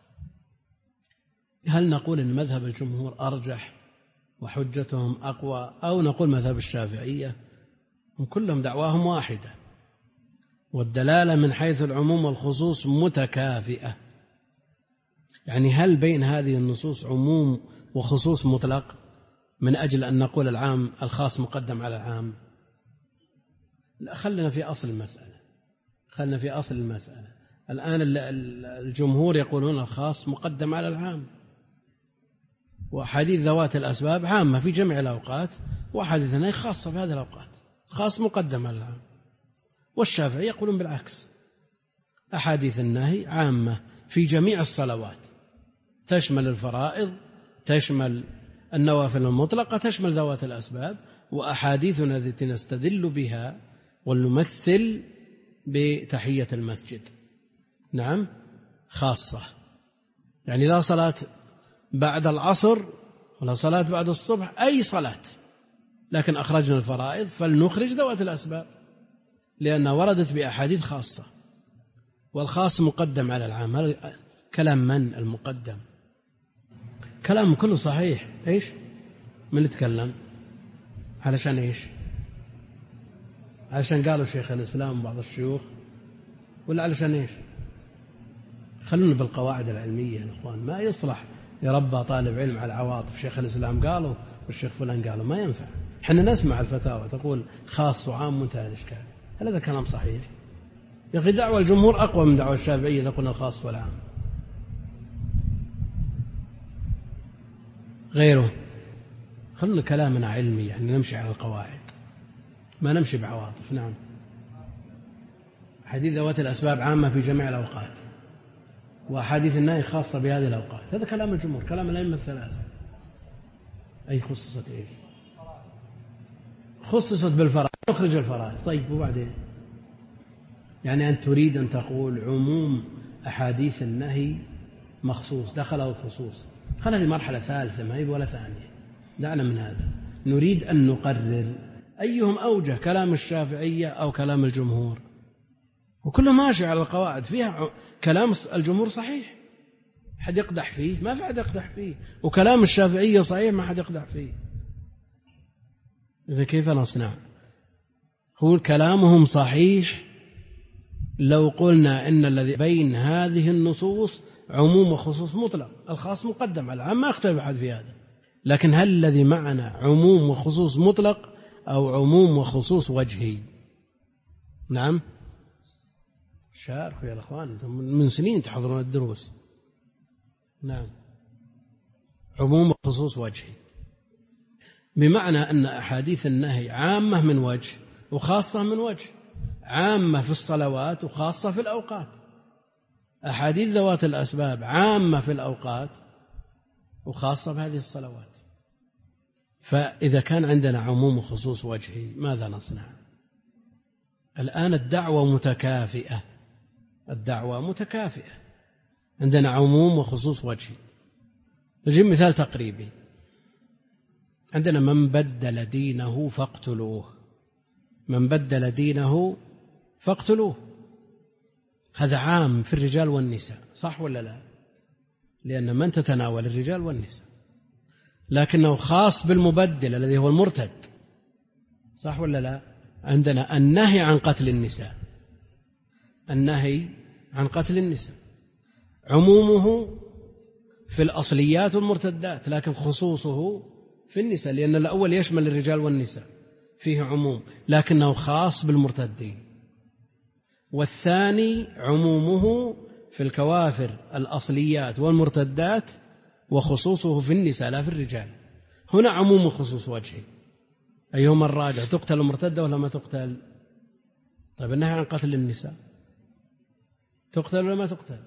هل نقول أن مذهب الجمهور أرجح وحجتهم أقوى، أو نقول مذهب الشافعية؟ كلهم دعواهم واحدة، والدلالة من حيث العموم والخصوص متكافئة. يعني هل بين هذه النصوص عموم وخصوص مطلق من أجل أن نقول العام الخاص مقدم على العام؟ لا، خلنا في أصل المسألة، خلنا في أصل المسألة. الآن الجمهور يقولون الخاص مقدم على العام، وحديث ذوات الأسباب عامة في جميع الأوقات، وحديث النهي خاصة في هذه الأوقات، خاص مقدم على العام. والشافعي يقولون بالعكس، أحاديث النهي عامة في جميع الصلوات، تشمل الفرائض، تشمل النوافل المطلقة، تشمل ذوات الأسباب. وأحاديثنا التي نستدل بها ونمثل بتحية المسجد نعم خاصة، يعني لا صلاة بعد العصر ولا صلاة بعد الصبح، أي صلاة، لكن أخرجنا الفرائض فلنخرج ذوات الأسباب لأنها وردت بأحاديث خاصة، والخاص مقدم على العام. هذا كلام من المقدم؟ كلام كله صحيح. إيش من يتكلم؟ علشان إيش؟ علشان قالوا شيخ الإسلام وبعض الشيوخ، ولا علشان إيش؟ خلونا بالقواعد العلمية يا إخوان. ما يصلح يربى طالب علم على العواطف، شيخ الإسلام قالوا والشيخ فلان قالوا، ما ينفع. حنا نسمع الفتاوى تقول خاص وعام منتهى الإشكال، هل هذا كلام صحيح؟ يا أخي دعوة الجمهور أقوى من دعوة الشافعية تقول الخاص والعام. غيره خلنا كلامنا علمي، يعني نمشي على القواعد ما نمشي بعواطف. نعم، حديث ذوات الأسباب عامة في جميع الأوقات، وأحاديث النهي خاصة بهذه الأوقات. هذا كلام الجمهور، كلام الأئمة الثلاثة. أي خصصت إيش؟ خصصت بالفرائض، نخرج الفرائض. طيب وبعدين؟ يعني أنت تريد أن تقول عموم أحاديث النهي مخصوص، دخله الخصوص. خلها هذه مرحلة ثالثة ما هي ولا ثانية، دعنا من هذا. نريد أن نقرر أيهم أوجه، كلام الشافعية أو كلام الجمهور؟ وكله ماشي على القواعد، فيها كلام الجمهور صحيح حد يقدح فيه، ما في حد يقدح فيه، وكلام الشافعية صحيح ما حد يقدح فيه. إذا كيف نصنع؟ هو كلامهم صحيح لو قلنا إن الذي بين هذه النصوص عموم وخصوص مطلق، الخاص مقدم على العام، ما يختلف أحد في هذا. لكن هل الذي معنا عموم وخصوص مطلق أو عموم وخصوص وجهي؟ نعم، شاركوا يا الأخوان، من سنين تحضرون الدروس. نعم، عموم وخصوص وجهي، بمعنى أن أحاديث النهي عامة من وجه وخاصة من وجه، عامة في الصلوات وخاصة في الأوقات. أحاديث ذوات الأسباب عامة في الأوقات وخاصة بهذه الصلوات. فإذا كان عندنا عموم وخصوص وجهي ماذا نصنع؟ الآن الدعوة متكافئة، الدعوة متكافئة، عندنا عموم وخصوص وجهي. نجيب مثال تقريبي، عندنا من بدل دينه فاقتلوه، من بدل دينه فاقتلوه، هذا عام في الرجال والنساء، صح ولا لا؟ لأن من تتناول الرجال والنساء، لكنه خاص بالمبدل الذي هو المرتد، صح ولا لا؟ عندنا النهي عن قتل النساء، النهي عن قتل النساء عمومه في الأصليات والمرتدات، لكن خصوصه في النساء، لأن الأول يشمل الرجال والنساء فيه عموم، لكنه خاص بالمرتدين. والثاني عمومه في الكوافر الأصليات والمرتدات، وخصوصه في النساء لا في الرجال. هنا عموم وخصوص وجهي، أيهما الراجع؟ تقتل المرتدة ولا ما تقتل؟ طيب النهي عن قتل النساء تقتل ولا ما تقتل؟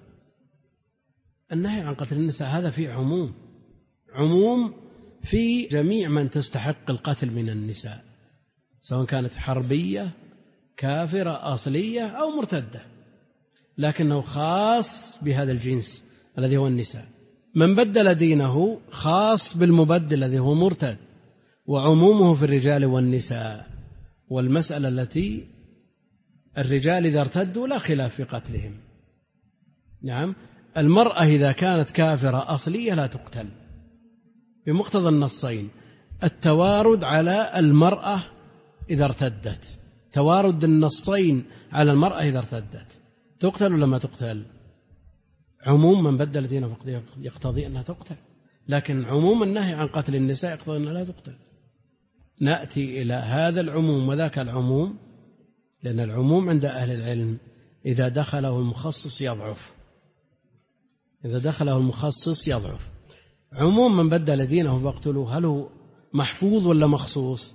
النهي عن قتل النساء هذا فيه عموم، عموم في جميع من تستحق القتل من النساء، سواء كانت حربية كافرة أصلية أو مرتدة، لكنه خاص بهذا الجنس الذي هو النساء. من بدل دينه خاص بالمبدل الذي هو مرتد، وعمومه في الرجال والنساء. والمسألة التي الرجال إذا ارتدوا لا خلاف في قتلهم. نعم، المرأة إذا كانت كافرة أصلية لا تقتل بمقتضى النصين، التوارد على المرأة إذا ارتدت، توارد النصين على المرأة إذا ارتدت، تقتل ولا ما تقتل؟ عموم من بدل دينه يقتضي أنها تقتل، لكن عموم النهي عن قتل النساء يقتضي أنها لا تقتل. نأتي إلى هذا العموم وذاك العموم، لأن العموم عند أهل العلم إذا دخله المخصص يضعف، إذا دخله المخصص يضعف. عموم من بدل دينه فاقتلوه، هل هو محفوظ ولا مخصوص؟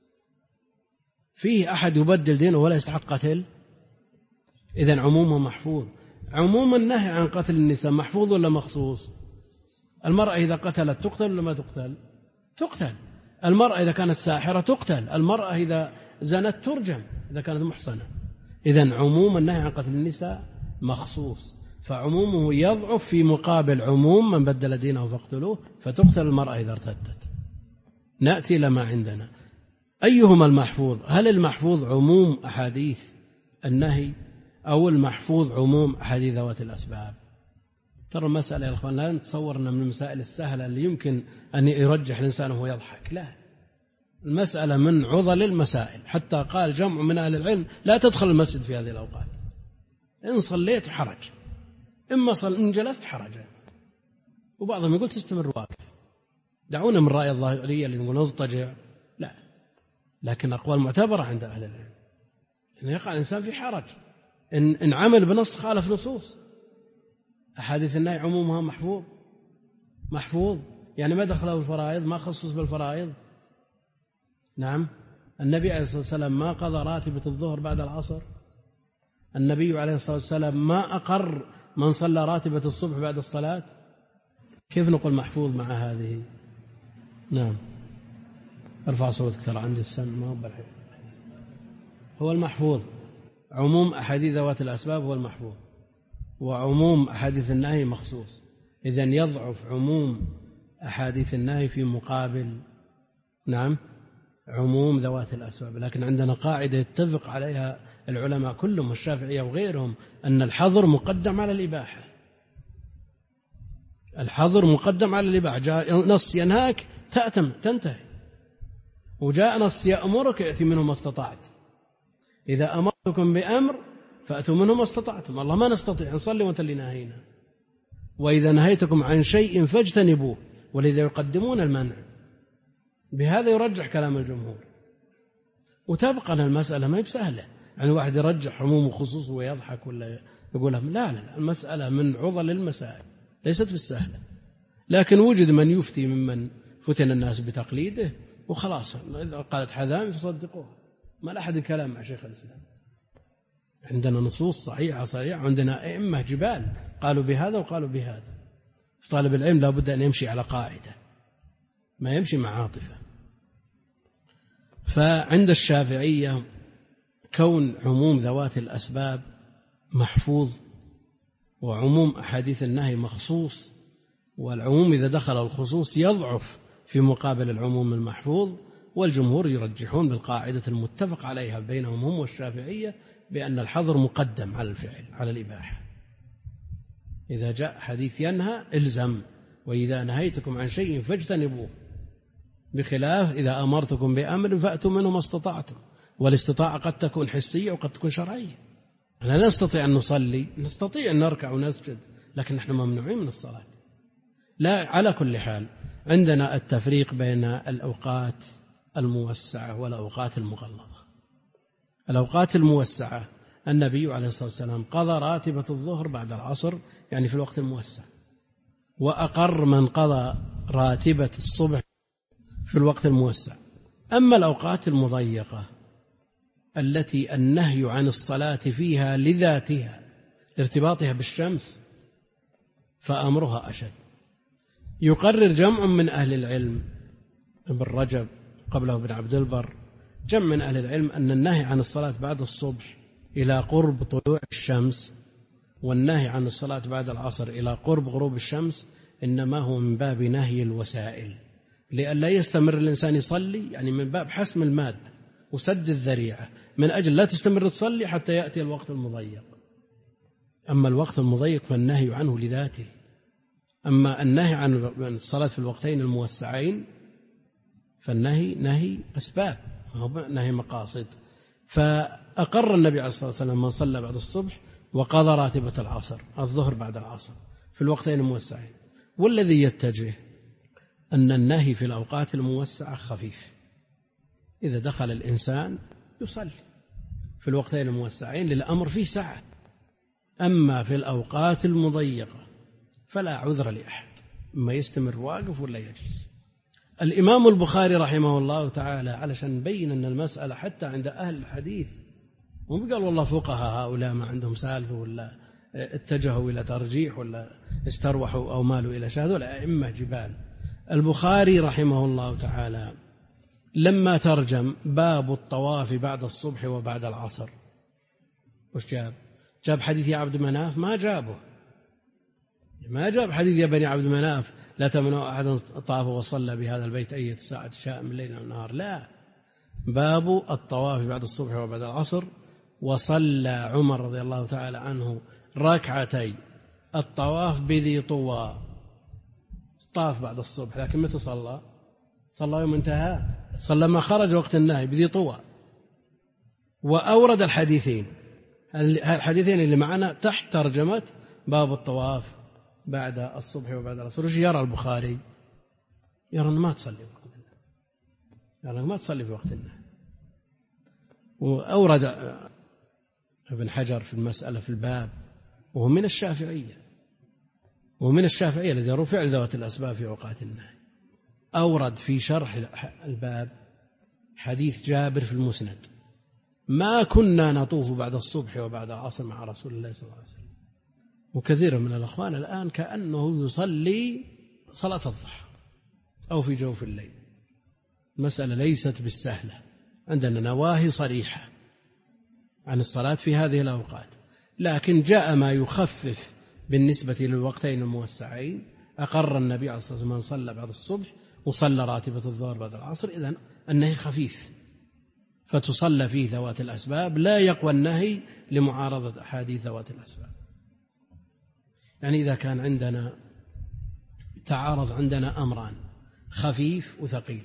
فيه أحد يبدل دينه ولا يستحق قتل؟ إذن عمومه محفوظ. عموم النهي عن قتل النساء محفوظ ولا مخصوص؟ المرأة إذا قتلت تقتل ولا ما تقتل؟ تقتل. المرأة إذا كانت ساحرة تقتل. المرأة إذا زنت ترجم إذا كانت محصنة. إذن عموم النهي عن قتل النساء مخصوص، فعمومه يضعف في مقابل عموم من بدل دينه فاقتلوه، فتقتل المرأة إذا ارتدت. نأتي لما عندنا، أيهما المحفوظ؟ هل المحفوظ عموم أحاديث النهي أو المحفوظ عموم أحاديث ذوات الأسباب؟ ترى المسألة يا أخوان لا نتصور أنها من المسائل السهلة اللي يمكن أن يرجح الإنسان وهو يضحك، لا، المسألة من عضل المسائل، حتى قال جمع من أهل العلم لا تدخل المسجد في هذه الأوقات، إن صليت حرج، إما صل إن جلست حرج، وبعضهم يقول تستمر واقف. دعونا من رأي الظاهرية اللي يقول نضطجع، لا، لكن أقوال معتبرة عند أهل العلم أن يقع الإنسان في حرج إن, إن عمل بنص خالف نصوص. أحاديث النهي عمومها محفوظ، محفوظ يعني ما دخله الفرائض، ما خصص بالفرائض. نعم، النبي عليه الصلاة والسلام ما قضى راتبة الظهر بعد العصر، النبي عليه الصلاة والسلام ما أقر من صلى راتبة الصبح بعد الصلاة. كيف نقول محفوظ مع هذه؟ نعم، ارفع صوتك ترى عندي السن ما هو بالحين. هو المحفوظ عموم أحاديث ذوات الأسباب هو المحفوظ، وعموم أحاديث النهي مخصوص. إذن يضعف عموم أحاديث النهي في مقابل نعم عموم ذوات الأسباب، لكن عندنا قاعدة يتفق عليها العلماء كلهم والشافعية وغيرهم أن الحظر مقدم على الإباحة. الحظر مقدم على الإباحة. جاء نص ينهاك تأتم تنتهي، وجاء نص يأمرك يأتي منه ما استطعت. إذا أمرتكم بأمر فأتوا منه ما استطعتم. الله ما نستطيع نصلي وأنت اللي ناهينا. وإذا نهيتكم عن شيء فاجتنبوه، ولذا يقدمون المنع. بهذا يرجح كلام الجمهور. وتبقى المسألة ما هي بسهلة، يعني واحد يرجح عموم وخصوص ويضحك ولا يقول لا لا لا، المسألة من عضل المسائل ليست بالسهلة. لكن وجد من يفتي ممن فتن الناس بتقليده وخلاص، إذا قالت حذام فصدقوها، ما لا أحد الكلام مع شيخ الإسلام. عندنا نصوص صحيحة صريحة، عندنا أئمة جبال قالوا بهذا وقالوا بهذا. طالب العلم لا بد أن يمشي على قاعدة، ما يمشي مع عاطفة. فعند الشافعية كون عموم ذوات الأسباب محفوظ، وعموم أحاديث النهي مخصوص، والعموم إذا دخل الخصوص يضعف في مقابل العموم المحفوظ. والجمهور يرجحون بالقاعدة المتفق عليها بينهم هم والشافعية بأن الحظر مقدم على الفعل على الإباحة. إذا جاء حديث ينهى إلزم، وإذا نهيتكم عن شيء فاجتنبوه، بخلاف إذا أمرتكم بأمر فأتوا منه ما استطعتم. والاستطاعة قد تكون حسية وقد تكون شرعية. أنا لا نستطيع أن نصلي، نستطيع أن نركع ونسجد، لكن نحن ممنوعين من الصلاة. لا، على كل حال عندنا التفريق بين الأوقات الموسعة والأوقات المغلظة. الأوقات الموسعة النبي عليه الصلاة والسلام قضى راتبة الظهر بعد العصر، يعني في الوقت الموسع، وأقر من قضى راتبة الصبح في الوقت الموسع. أما الأوقات المضيقة التي النهي عن الصلاة فيها لذاتها لارتباطها بالشمس فأمرها أشد. يقرر جمع من أهل العلم، ابن رجب قبله ابن عبد البر، جمع من أهل العلم أن النهي عن الصلاة بعد الصبح إلى قرب طلوع الشمس، والنهي عن الصلاة بعد العصر إلى قرب غروب الشمس، إنما هو من باب نهي الوسائل، لئلا يستمر الإنسان يصلي، يعني من باب حسم المادة وسد الذريعة، من أجل لا تستمر تصلي حتى يأتي الوقت المضيق. أما الوقت المضيق فالنهي عنه لذاته. أما النهي عن الصلاة في الوقتين الموسعين فالنهي نهي أسباب، نهي مقاصد. فأقر النبي عليه الصلاة والسلام من صلى بعد الصبح وقضى راتبة العصر الظهر بعد العصر في الوقتين الموسعين. والذي يتجه أن النهي في الأوقات الموسعة خفيف، إذا دخل الإنسان يصلي في الوقتين الموسعين للأمر فيه سعة. أما في الأوقات المضيقة فلا عذر لأحد، ما يستمر واقف ولا يجلس. الإمام البخاري رحمه الله تعالى علشان نبين أن المسألة حتى عند أهل الحديث، هم قال والله فقهاء هؤلاء ما عندهم سالفة ولا اتجهوا إلى ترجيح ولا استروحوا أو مالوا إلى شاذ، ولا أئمة جبال. البخاري رحمه الله تعالى لما ترجم باب الطواف بعد الصبح وبعد العصر وش جاب؟ جاب حديث يا عبد مناف؟ ما جابه، ما جاب حديث يا بني عبد مناف لا تمنعوا أحدا طاف وصلى بهذا البيت أي ساعة شاء من الليل أو النهار. لا، باب الطواف بعد الصبح وبعد العصر. وصلى عمر رضي الله تعالى عنه ركعتي الطواف بذي طوى، طاف بعد الصبح، لكن متى صلى؟ صلى يوم انتهى، صلى ما خرج وقت النهي بذي طوى. وأورد الحديثين الحديثين اللي معنا تحت ترجمة باب الطواف بعد الصبح وبعد العصر. وش يرى البخاري؟ يرى أنه ما تصلي في وقت النهي، يرى أنه ما تصلي في وقت النهي. وأورد ابن حجر في المسألة في الباب، وهو من الشافعية ومن الشافعية الذي يرون فعل ذوات الأسباب في أوقات النهي. أورد في شرح الباب حديث جابر في المسند: ما كنا نطوف بعد الصبح وبعد العصر مع رسول الله صلى الله عليه وسلم. وكثير من الأخوان الآن كأنه يصلي صلاة الضحى أو في جوف الليل. المسألة ليست بالسهلة، عندنا نواهي صريحة عن الصلاة في هذه الأوقات، لكن جاء ما يخفف بالنسبة للوقتين الموسعين. أقر النبي عليه الصلاة والسلام من صلى بعد الصبح وصلى راتبة الظهر بعد العصر، إذن النهي خفيف فتصلى فيه ذوات الأسباب، لا يقوى النهي لمعارضة أحاديث ذوات الأسباب. يعني إذا كان عندنا تعارض عندنا أمران خفيف وثقيل،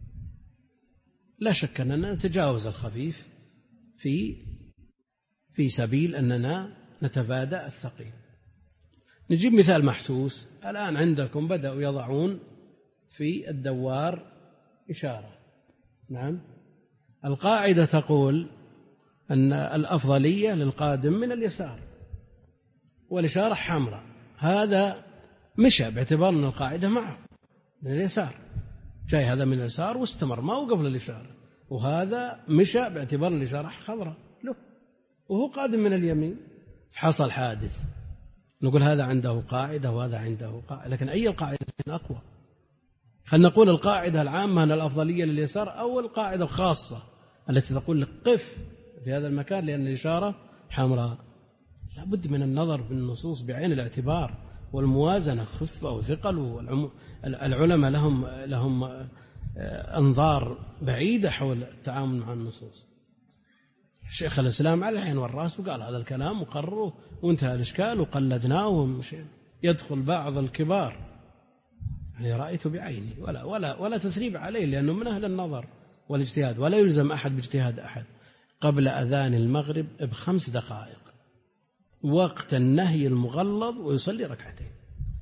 لا شك أننا نتجاوز الخفيف في في سبيل أننا نتفادى الثقيل. نجيب مثال محسوس. الآن عندكم بدأوا يضعون في الدوار إشارة، نعم، القاعدة تقول أن الأفضلية للقادم من اليسار والإشارة حمراء. هذا مشى باعتبار أن القاعدة معه من اليسار، جاي هذا من اليسار واستمر ما وقف للإشارة، وهذا مشى باعتبار أن الإشارة خضراء له وهو قادم من اليمين، فحصل حادث. نقول هذا عنده قاعدة وهذا عنده قاعدة، لكن أي القاعدة أقوى؟ خلينا نقول القاعدة العامة أن الأفضلية لليسار، أو القاعدة الخاصة التي تقول لك قف في هذا المكان لأن الإشارة حمراء. لابد من النظر في النصوص بعين الاعتبار والموازنة، خفة وثقل، والعلماء لهم لهم أنظار بعيدة حول التعامل مع النصوص. الشيخ الإسلام على العين والرأس وقال هذا الكلام وقرره وانتهى الإشكال وقلدناه ومشي. يدخل بعض الكبار يعني رأيته بعيني ولا ولا ولا تثريب عليه لأنه من أهل النظر والاجتهاد، ولا يلزم أحد باجتهاد أحد. قبل أذان المغرب بخمس دقائق وقت النهي المغلظ ويصلي ركعتين،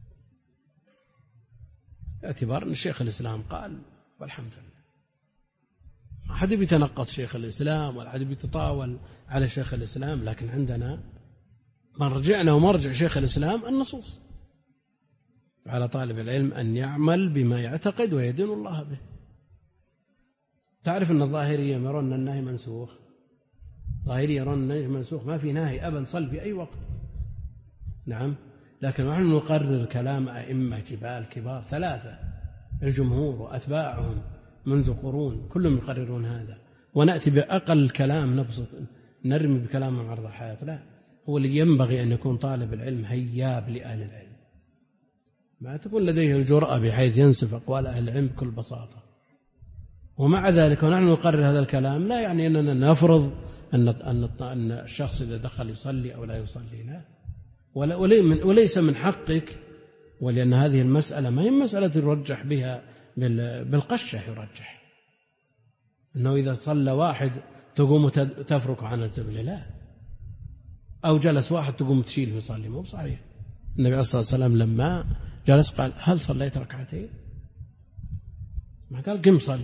باعتبار أن الشيخ الإسلام قال والحمد لله. ما حد بيتنقص شيخ الإسلام ولا حد بيتطاول على شيخ الإسلام، لكن عندنا مرجعنا ومرجع شيخ الإسلام النصوص. على طالب العلم أن يعمل بما يعتقد ويدين الله به. تعرف أن الظاهرية يرون أن النهي منسوخ، الظاهرية يرون أن النهي منسوخ، ما في نهي أبدا صل في أي وقت، نعم، لكن نحن نقرر كلام أئمة جبال كبار ثلاثة، الجمهور وأتباعهم منذ قرون كلهم يقررون هذا، ونأتي بأقل كلام نبسط نرمي بكلام عن عرض الحياة. لا، هو اللي ينبغي أن يكون طالب العلم هياب لأهل العلم، ما تكون لديه الجرأة بحيث ينسف أقوال أهل العلم بكل بساطة. ومع ذلك ونحن نقرر هذا الكلام لا يعني أننا نفرض أن أن الشخص إذا دخل يصلي أو لا يصلي، لا، وليس من حقك، ولأن هذه المسألة ما هي مسألة يرجح بها بالقشة، يرجح أنه إذا صلى واحد تقوم تفرك عن القبلة، لا، أو جلس واحد تقوم تشيل في صلي، مو صحيح. النبي عليه الصلاة والسلام لما جلس قال هل صليت ركعتين؟ ما قال قم صل.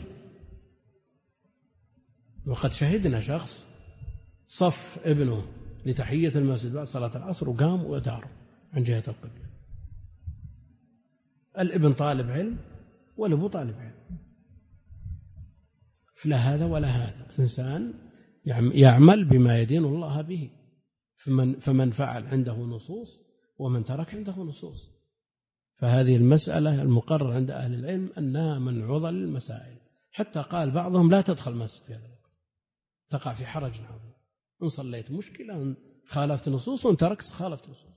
وقد شهدنا شخص صف ابنه لتحية المسجد بعد صلاة العصر وقام وداره عن جهة القبلة. الابن طالب علم والأبو طالب علم، فلا هذا ولا هذا، إنسان يعمل بما يدين الله به، فمن, فمن فعل عنده نصوص ومن ترك عنده نصوص. فهذه المسألة المقرر عند أهل العلم أنها من عضل المسائل، حتى قال بعضهم لا تدخل مسجد في هذا الوقت، تقع في حرج عظيم، إن صليت مشكلة، إن خالفت نصوص، وإن تركت خالفت نصوص.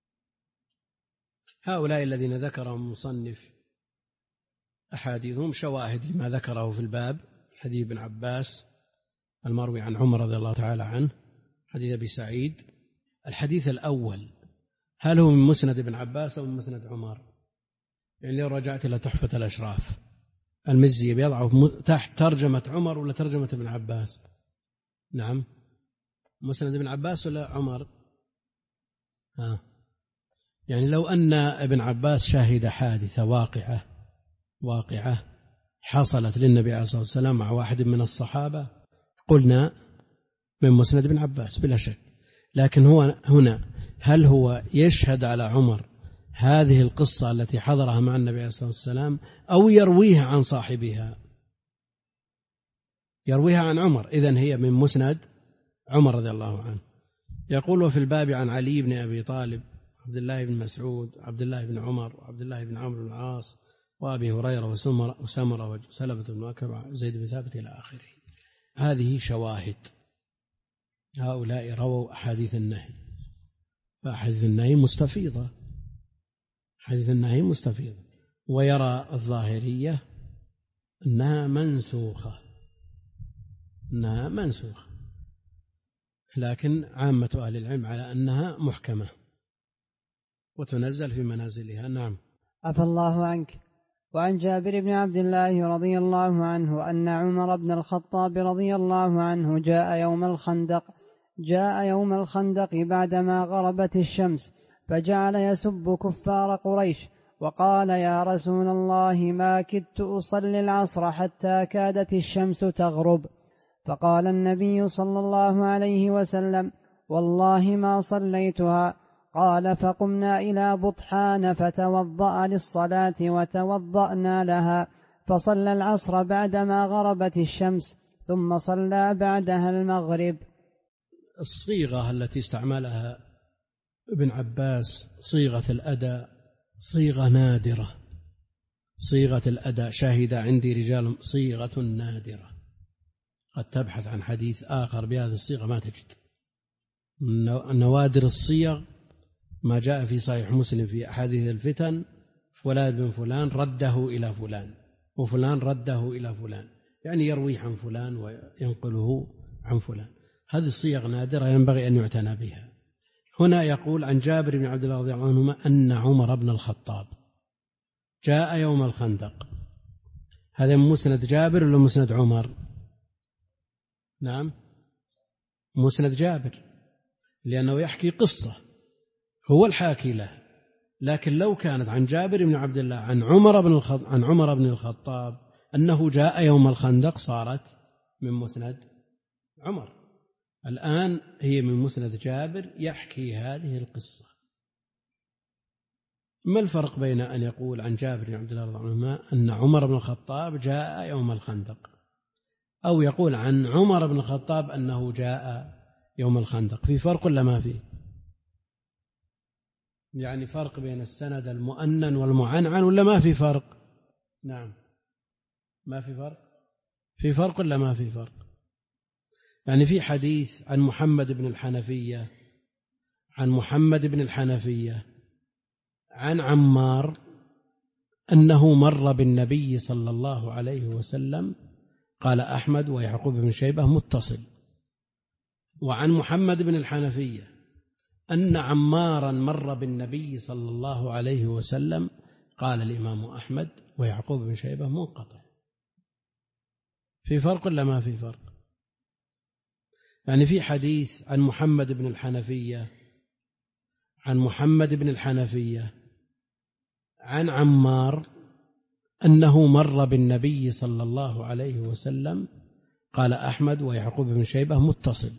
هؤلاء الذين ذكرهم المصنف أحاديثهم شواهد لما ذكره في الباب، حديث ابن عباس المروي عن عمر رضي الله تعالى عنه، حديث أبي سعيد. الحديث الأول هل هو من مسند ابن عباس أو من مسند عمر؟ يعني لو رجعت إلى تحفة الأشراف المزي بيضعه تحت ترجمة عمر ولا ترجمة ابن عباس؟ نعم، مسند ابن عباس ولا عمر؟ ها، يعني لو أن ابن عباس شاهد حادثة واقعة واقعة حصلت للنبي عليه الصلاة والسلام مع واحد من الصحابة قلنا من مسند ابن عباس بلا شك، لكن هو هنا هل هو يشهد على عمر هذه القصة التي حضرها مع النبي عليه الصلاة والسلام أو يرويها عن صاحبها؟ يرويها عن عمر، إذن هي من مسند عمر رضي الله عنه. يقول وفي الباب عن علي بن أبي طالب، عبد الله بن مسعود، عبد الله بن عمر، وعبد الله بن عمرو بن العاص، وأبي هريرة وسمرة وسلمة بن أكوع وزيد بن ثابت إلى آخره. هذه شواهد، هؤلاء رووا أحاديث النهي، فأحاديث النهي مستفيضة، حديث النهي مستفيضة. ويرى الظاهرية أنها منسوخة، أنها منسوخة، لكن عامة أهل العلم على أنها محكمة وتنزل في منازلها. نعم. عفى الله عنك. وعن جابر بن عبد الله رضي الله عنه أن عمر بن الخطاب رضي الله عنه جاء يوم الخندق جاء يوم الخندق بعدما غربت الشمس، فجعل يسب كفار قريش وقال: يا رسول الله، ما كدت أصلي العصر حتى كادت الشمس تغرب. فقال النبي صلى الله عليه وسلم: والله ما صليتها. قال: فقمنا إلى بطحان فتوضأ للصلاة وتوضأنا لها، فصلى العصر بعدما غربت الشمس، ثم صلى بعدها المغرب. الصيغة التي استعملها ابن عباس صيغة الأداء صيغة نادرة، صيغة الأداء شاهد عندي رجال صيغة نادرة، قد تبحث عن حديث آخر بهذه الصيغة ما تجد. نوادر الصيغ ما جاء في صحيح مسلم في أحاديث الفتن: فلان بن فلان رده إلى فلان، وفلان رده إلى فلان، يعني يروي عن فلان وينقله عن فلان. هذه الصيغ نادرة ينبغي أن يعتنى بها. هنا يقول عن جابر بن عبد الله رضي الله عنهما أن عمر بن الخطاب جاء يوم الخندق. هذا مسند جابر ولا مسند عمر؟ نعم، مسند جابر، لأنه يحكي قصة هو الحاكي له. لكن لو كانت عن جابر بن عبد الله عن عمر بن الخطاب عن عمر بن الخطاب أنه جاء يوم الخندق صارت من مسند عمر. الآن هي من مسند جابر يحكي هذه القصة. ما الفرق بين أن يقول عن جابر بن عبد الله رضي الله عنهما أن عمر بن الخطاب جاء يوم الخندق، أو يقول عن عمر بن الخطاب أنه جاء يوم الخندق؟ في فرق ولا ما فيه؟ يعني فرق بين السند المؤنن والمعنعن ولا ما في فرق؟ نعم، ما في فرق. في فرق ولا ما في فرق؟ يعني في حديث عن محمد بن الحنفية عن محمد بن الحنفية عن عمار أنه مر بالنبي صلى الله عليه وسلم، قال أحمد ويعقوب بن شيبة متصل. وعن محمد بن الحنفية أن عمارا مر بالنبي صلى الله عليه وسلم، قال الإمام أحمد ويعقوب بن شيبة منقطع. في فرق ولا ما في فرق؟ يعني في حديث عن محمد بن الحنفية عن محمد بن الحنفية عن عمار أنه مر بالنبي صلى الله عليه وسلم، قال أحمد ويعقوب بن شيبة متصل.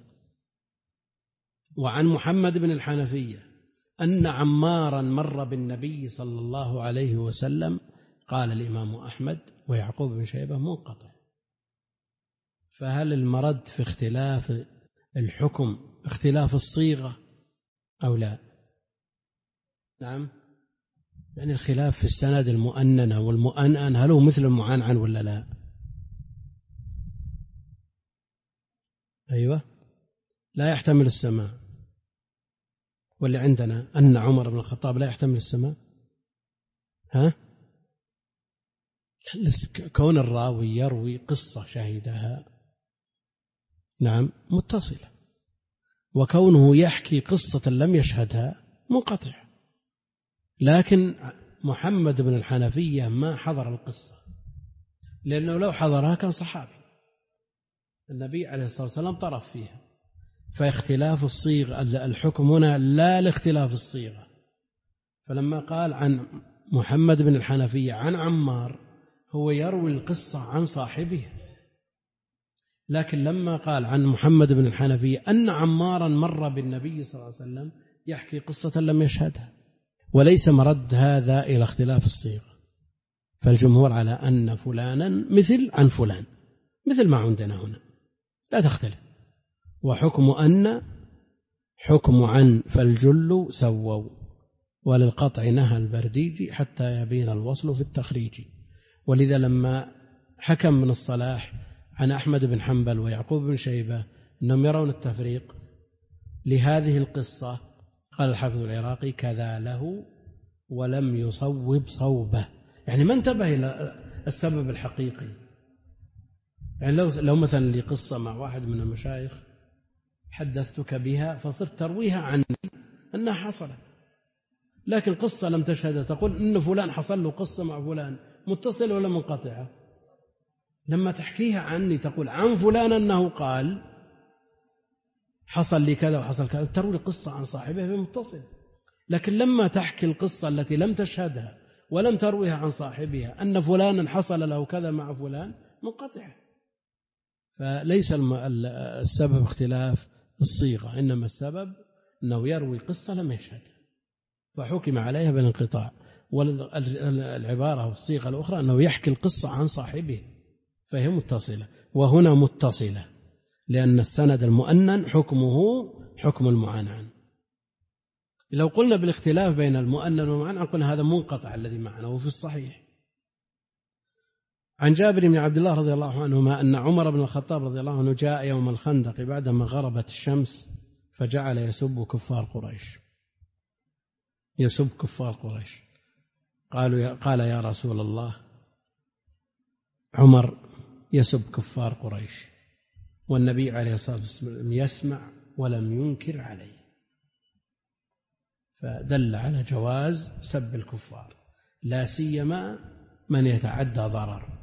وعن محمد بن الحنفية أن عمارا مر بالنبي صلى الله عليه وسلم، قال الإمام أحمد ويعقوب بن شيبة منقطع. فهل المرد في اختلاف الحكم اختلاف الصيغة أو لا؟ نعم، يعني الخلاف في السند المؤننة والمؤنن هل هو مثل المعنعن ولا لا؟ أيوة، لا يحتمل السماع. واللي عندنا أن عمر بن الخطاب لا يحتمل السماع. ها؟ كون الراوي يروي قصة شهدها نعم متصلة، وكونه يحكي قصة لم يشهدها منقطع. لكن محمد بن الحنفية ما حضر القصة، لأنه لو حضرها كان صحابي، النبي عليه الصلاة والسلام طرف فيها. فاختلاف الصيغة الحكم هنا لا لاختلاف الصيغة. فلما قال عن محمد بن الحنفية عن عمار هو يروي القصة عن صاحبه، لكن لما قال عن محمد بن الحنفية أن عمارا مر بالنبي صلى الله عليه وسلم يحكي قصة لم يشهدها، وليس مرد هذا إلى اختلاف الصيغة. فالجمهور على أن فلانا مثل عن فلان مثل ما عندنا هنا لا تختلف. وحكم أن حكم عن فالجل سووا، وللقطع نهى البرديجي حتى يبين الوصل في التخريج. ولذا لما حكم من الصلاح عن أحمد بن حنبل ويعقوب بن شيبة أنهم يرون التفريق لهذه القصة، قال الحافظ العراقي كذا له ولم يصوب صوبه، يعني ما انتبه إلى السبب الحقيقي يعني لو لو مثلا لي قصة مع واحد من المشايخ حدثتك بها فصرت ترويها عني أنها حصلت، لكن قصة لم تشهد تقول إن فلان حصل له قصة مع فلان، متصلة ولا منقطعة؟ لما تحكيها عني تقول عن فلان أنه قال حصل لي كذا وحصل كذا، تروي قصة عن صاحبها بمتصل. لكن لما تحكي القصة التي لم تشهدها ولم ترويها عن صاحبها أن فلانا حصل له كذا مع فلان، منقطعة. فليس السبب اختلاف الصيغة، إنما السبب أنه يروي قصة لم يشهدها فحكم عليها بالانقطاع، والعبارة والصيغة الأخرى أنه يحكي القصة عن صاحبه فهي متصلة، وهنا متصلة لأن السند المؤنن حكمه حكم المعنعن. لو قلنا بالاختلاف بين المؤنن والمعنعن قلنا هذا منقطع الذي معنا وفي الصحيح. عن جابر بن عبد الله رضي الله عنهما أن عمر بن الخطاب رضي الله عنه جاء يوم الخندق بعدما غربت الشمس فجعل يسب كفار قريش، يسب كفار قريش. قالوا يا قال يا رسول الله عمر يسب كفار قريش، والنبي عليه الصلاة والسلام يسمع ولم ينكر عليه، فدل على جواز سب الكفار لا سيما من يتعدى ضرر.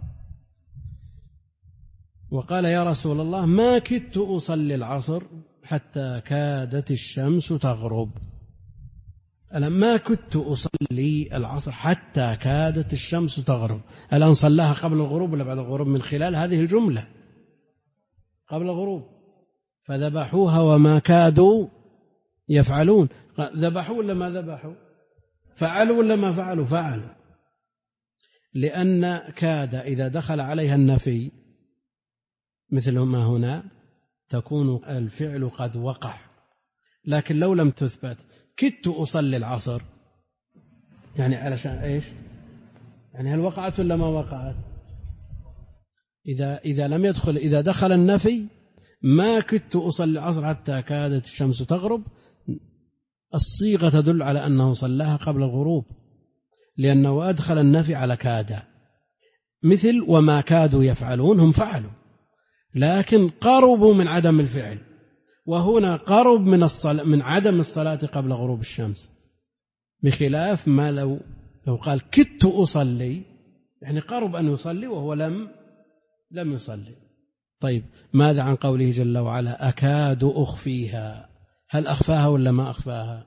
وقال يا رسول الله ما كدت أصلي العصر حتى كادت الشمس تغرب. أنا ما كنت أصلي العصر حتى كادت الشمس تغرب، الآن صلاها قبل الغروب ولا بعد الغروب؟ من خلال هذه الجملة قبل الغروب. فذبحوها وما كادوا يفعلون، ذبحوا ولا ما ذبحوا؟ فعلوا ولا ما فعلوا؟ فعلوا، لأن كاد إذا دخل عليها النفي مثل ما هنا تكون الفعل قد وقع. لكن لو لم تثبت كدت أصلي العصر يعني علشان إيش؟ يعني هل وقعت ولا ما وقعت؟ إذا إذا لم يدخل إذا دخل النفي ما كدت أصلي العصر حتى كادت الشمس تغرب، الصيغة تدل على أنه صلاها قبل الغروب لأنه أدخل النفي على كاد، مثل وما كادوا يفعلون، هم فعلوا لكن قربوا من عدم الفعل، وهنا قرب من الصلاة من عدم الصلاة قبل غروب الشمس، بخلاف ما لو لو قال كدت أصلي يعني قرب أن يصلي وهو لم لم يصلي. طيب ماذا عن قوله جل وعلا أكاد أخفيها؟ هل أخفاها ولا ما أخفاها؟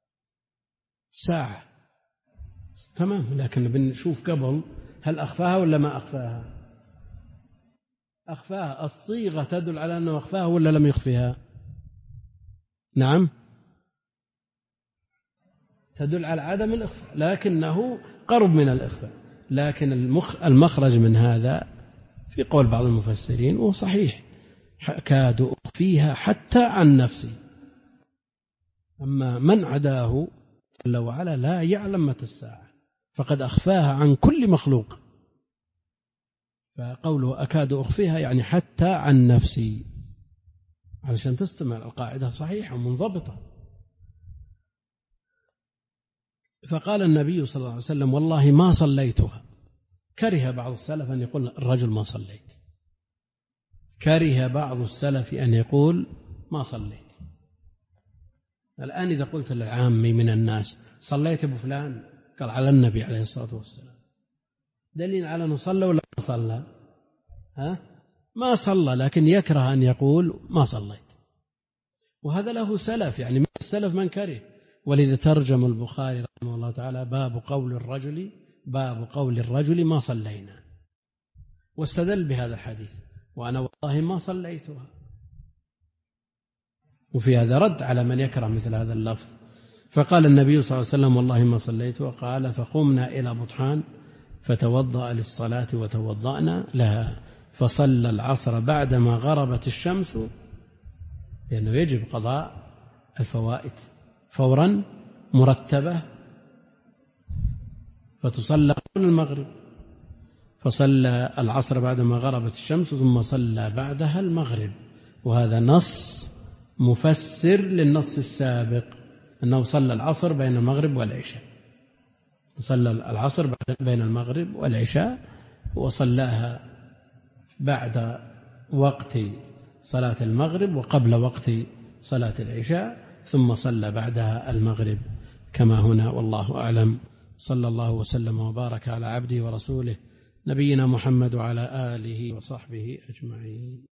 ساعة تمام، لكن بنشوف قبل هل أخفاها ولا ما أخفاها؟ أخفاها. الصيغة تدل على أنه أخفاها ولا لم يخفيها؟ نعم تدل على عدم الإخفاء لكنه قرب من الإخفاء. لكن المخ المخرج من هذا في قول بعض المفسرين وصحيح كاد أخفيها حتى عن نفسي، أما من عداه جل وعلا لا يعلم متى الساعة فقد أخفاها عن كل مخلوق. فقوله أكاد أخفيها يعني حتى عن نفسي، علشان تستمر القاعدة صحيحة ومنضبطة. فقال النبي صلى الله عليه وسلم والله ما صليتها. كره بعض السلف أن يقول الرجل ما صليت، كره بعض السلف أن يقول ما صليت. الآن إذا قلت للعامي من الناس صليت بفلان قال على النبي عليه الصلاة والسلام، دليل على أنه صلى ولا ما صلى؟ ها؟ ما صلى، لكن يكره أن يقول ما صليت، وهذا له سلف، يعني من السلف من كره. ولذا ترجم البخاري رحمه الله تعالى باب قول الرجل باب قول الرجل ما صلينا، واستدل بهذا الحديث وأنا والله ما صليتها. وفي هذا رد على من يكره مثل هذا اللفظ. فقال النبي صلى الله عليه وسلم والله ما صليتها. قال فقمنا إلى بطحان فتوضأ للصلاة وتوضأنا لها، فصلى العصر بعدما غربت الشمس، لأنه يجب قضاء الفوائد فورا مرتبة، فتصلى قبل المغرب، فصلى العصر بعدما غربت الشمس ثم صلى بعدها المغرب. وهذا نص مفسر للنص السابق أنه صلى العصر بين المغرب والعشاء، صلى العصر بين المغرب والعشاء وصلاها بعد وقت صلاة المغرب وقبل وقت صلاة العشاء، ثم صلى بعدها المغرب كما هنا، والله أعلم. صلى الله وسلم وبارك على عبده ورسوله نبينا محمد وعلى آله وصحبه أجمعين.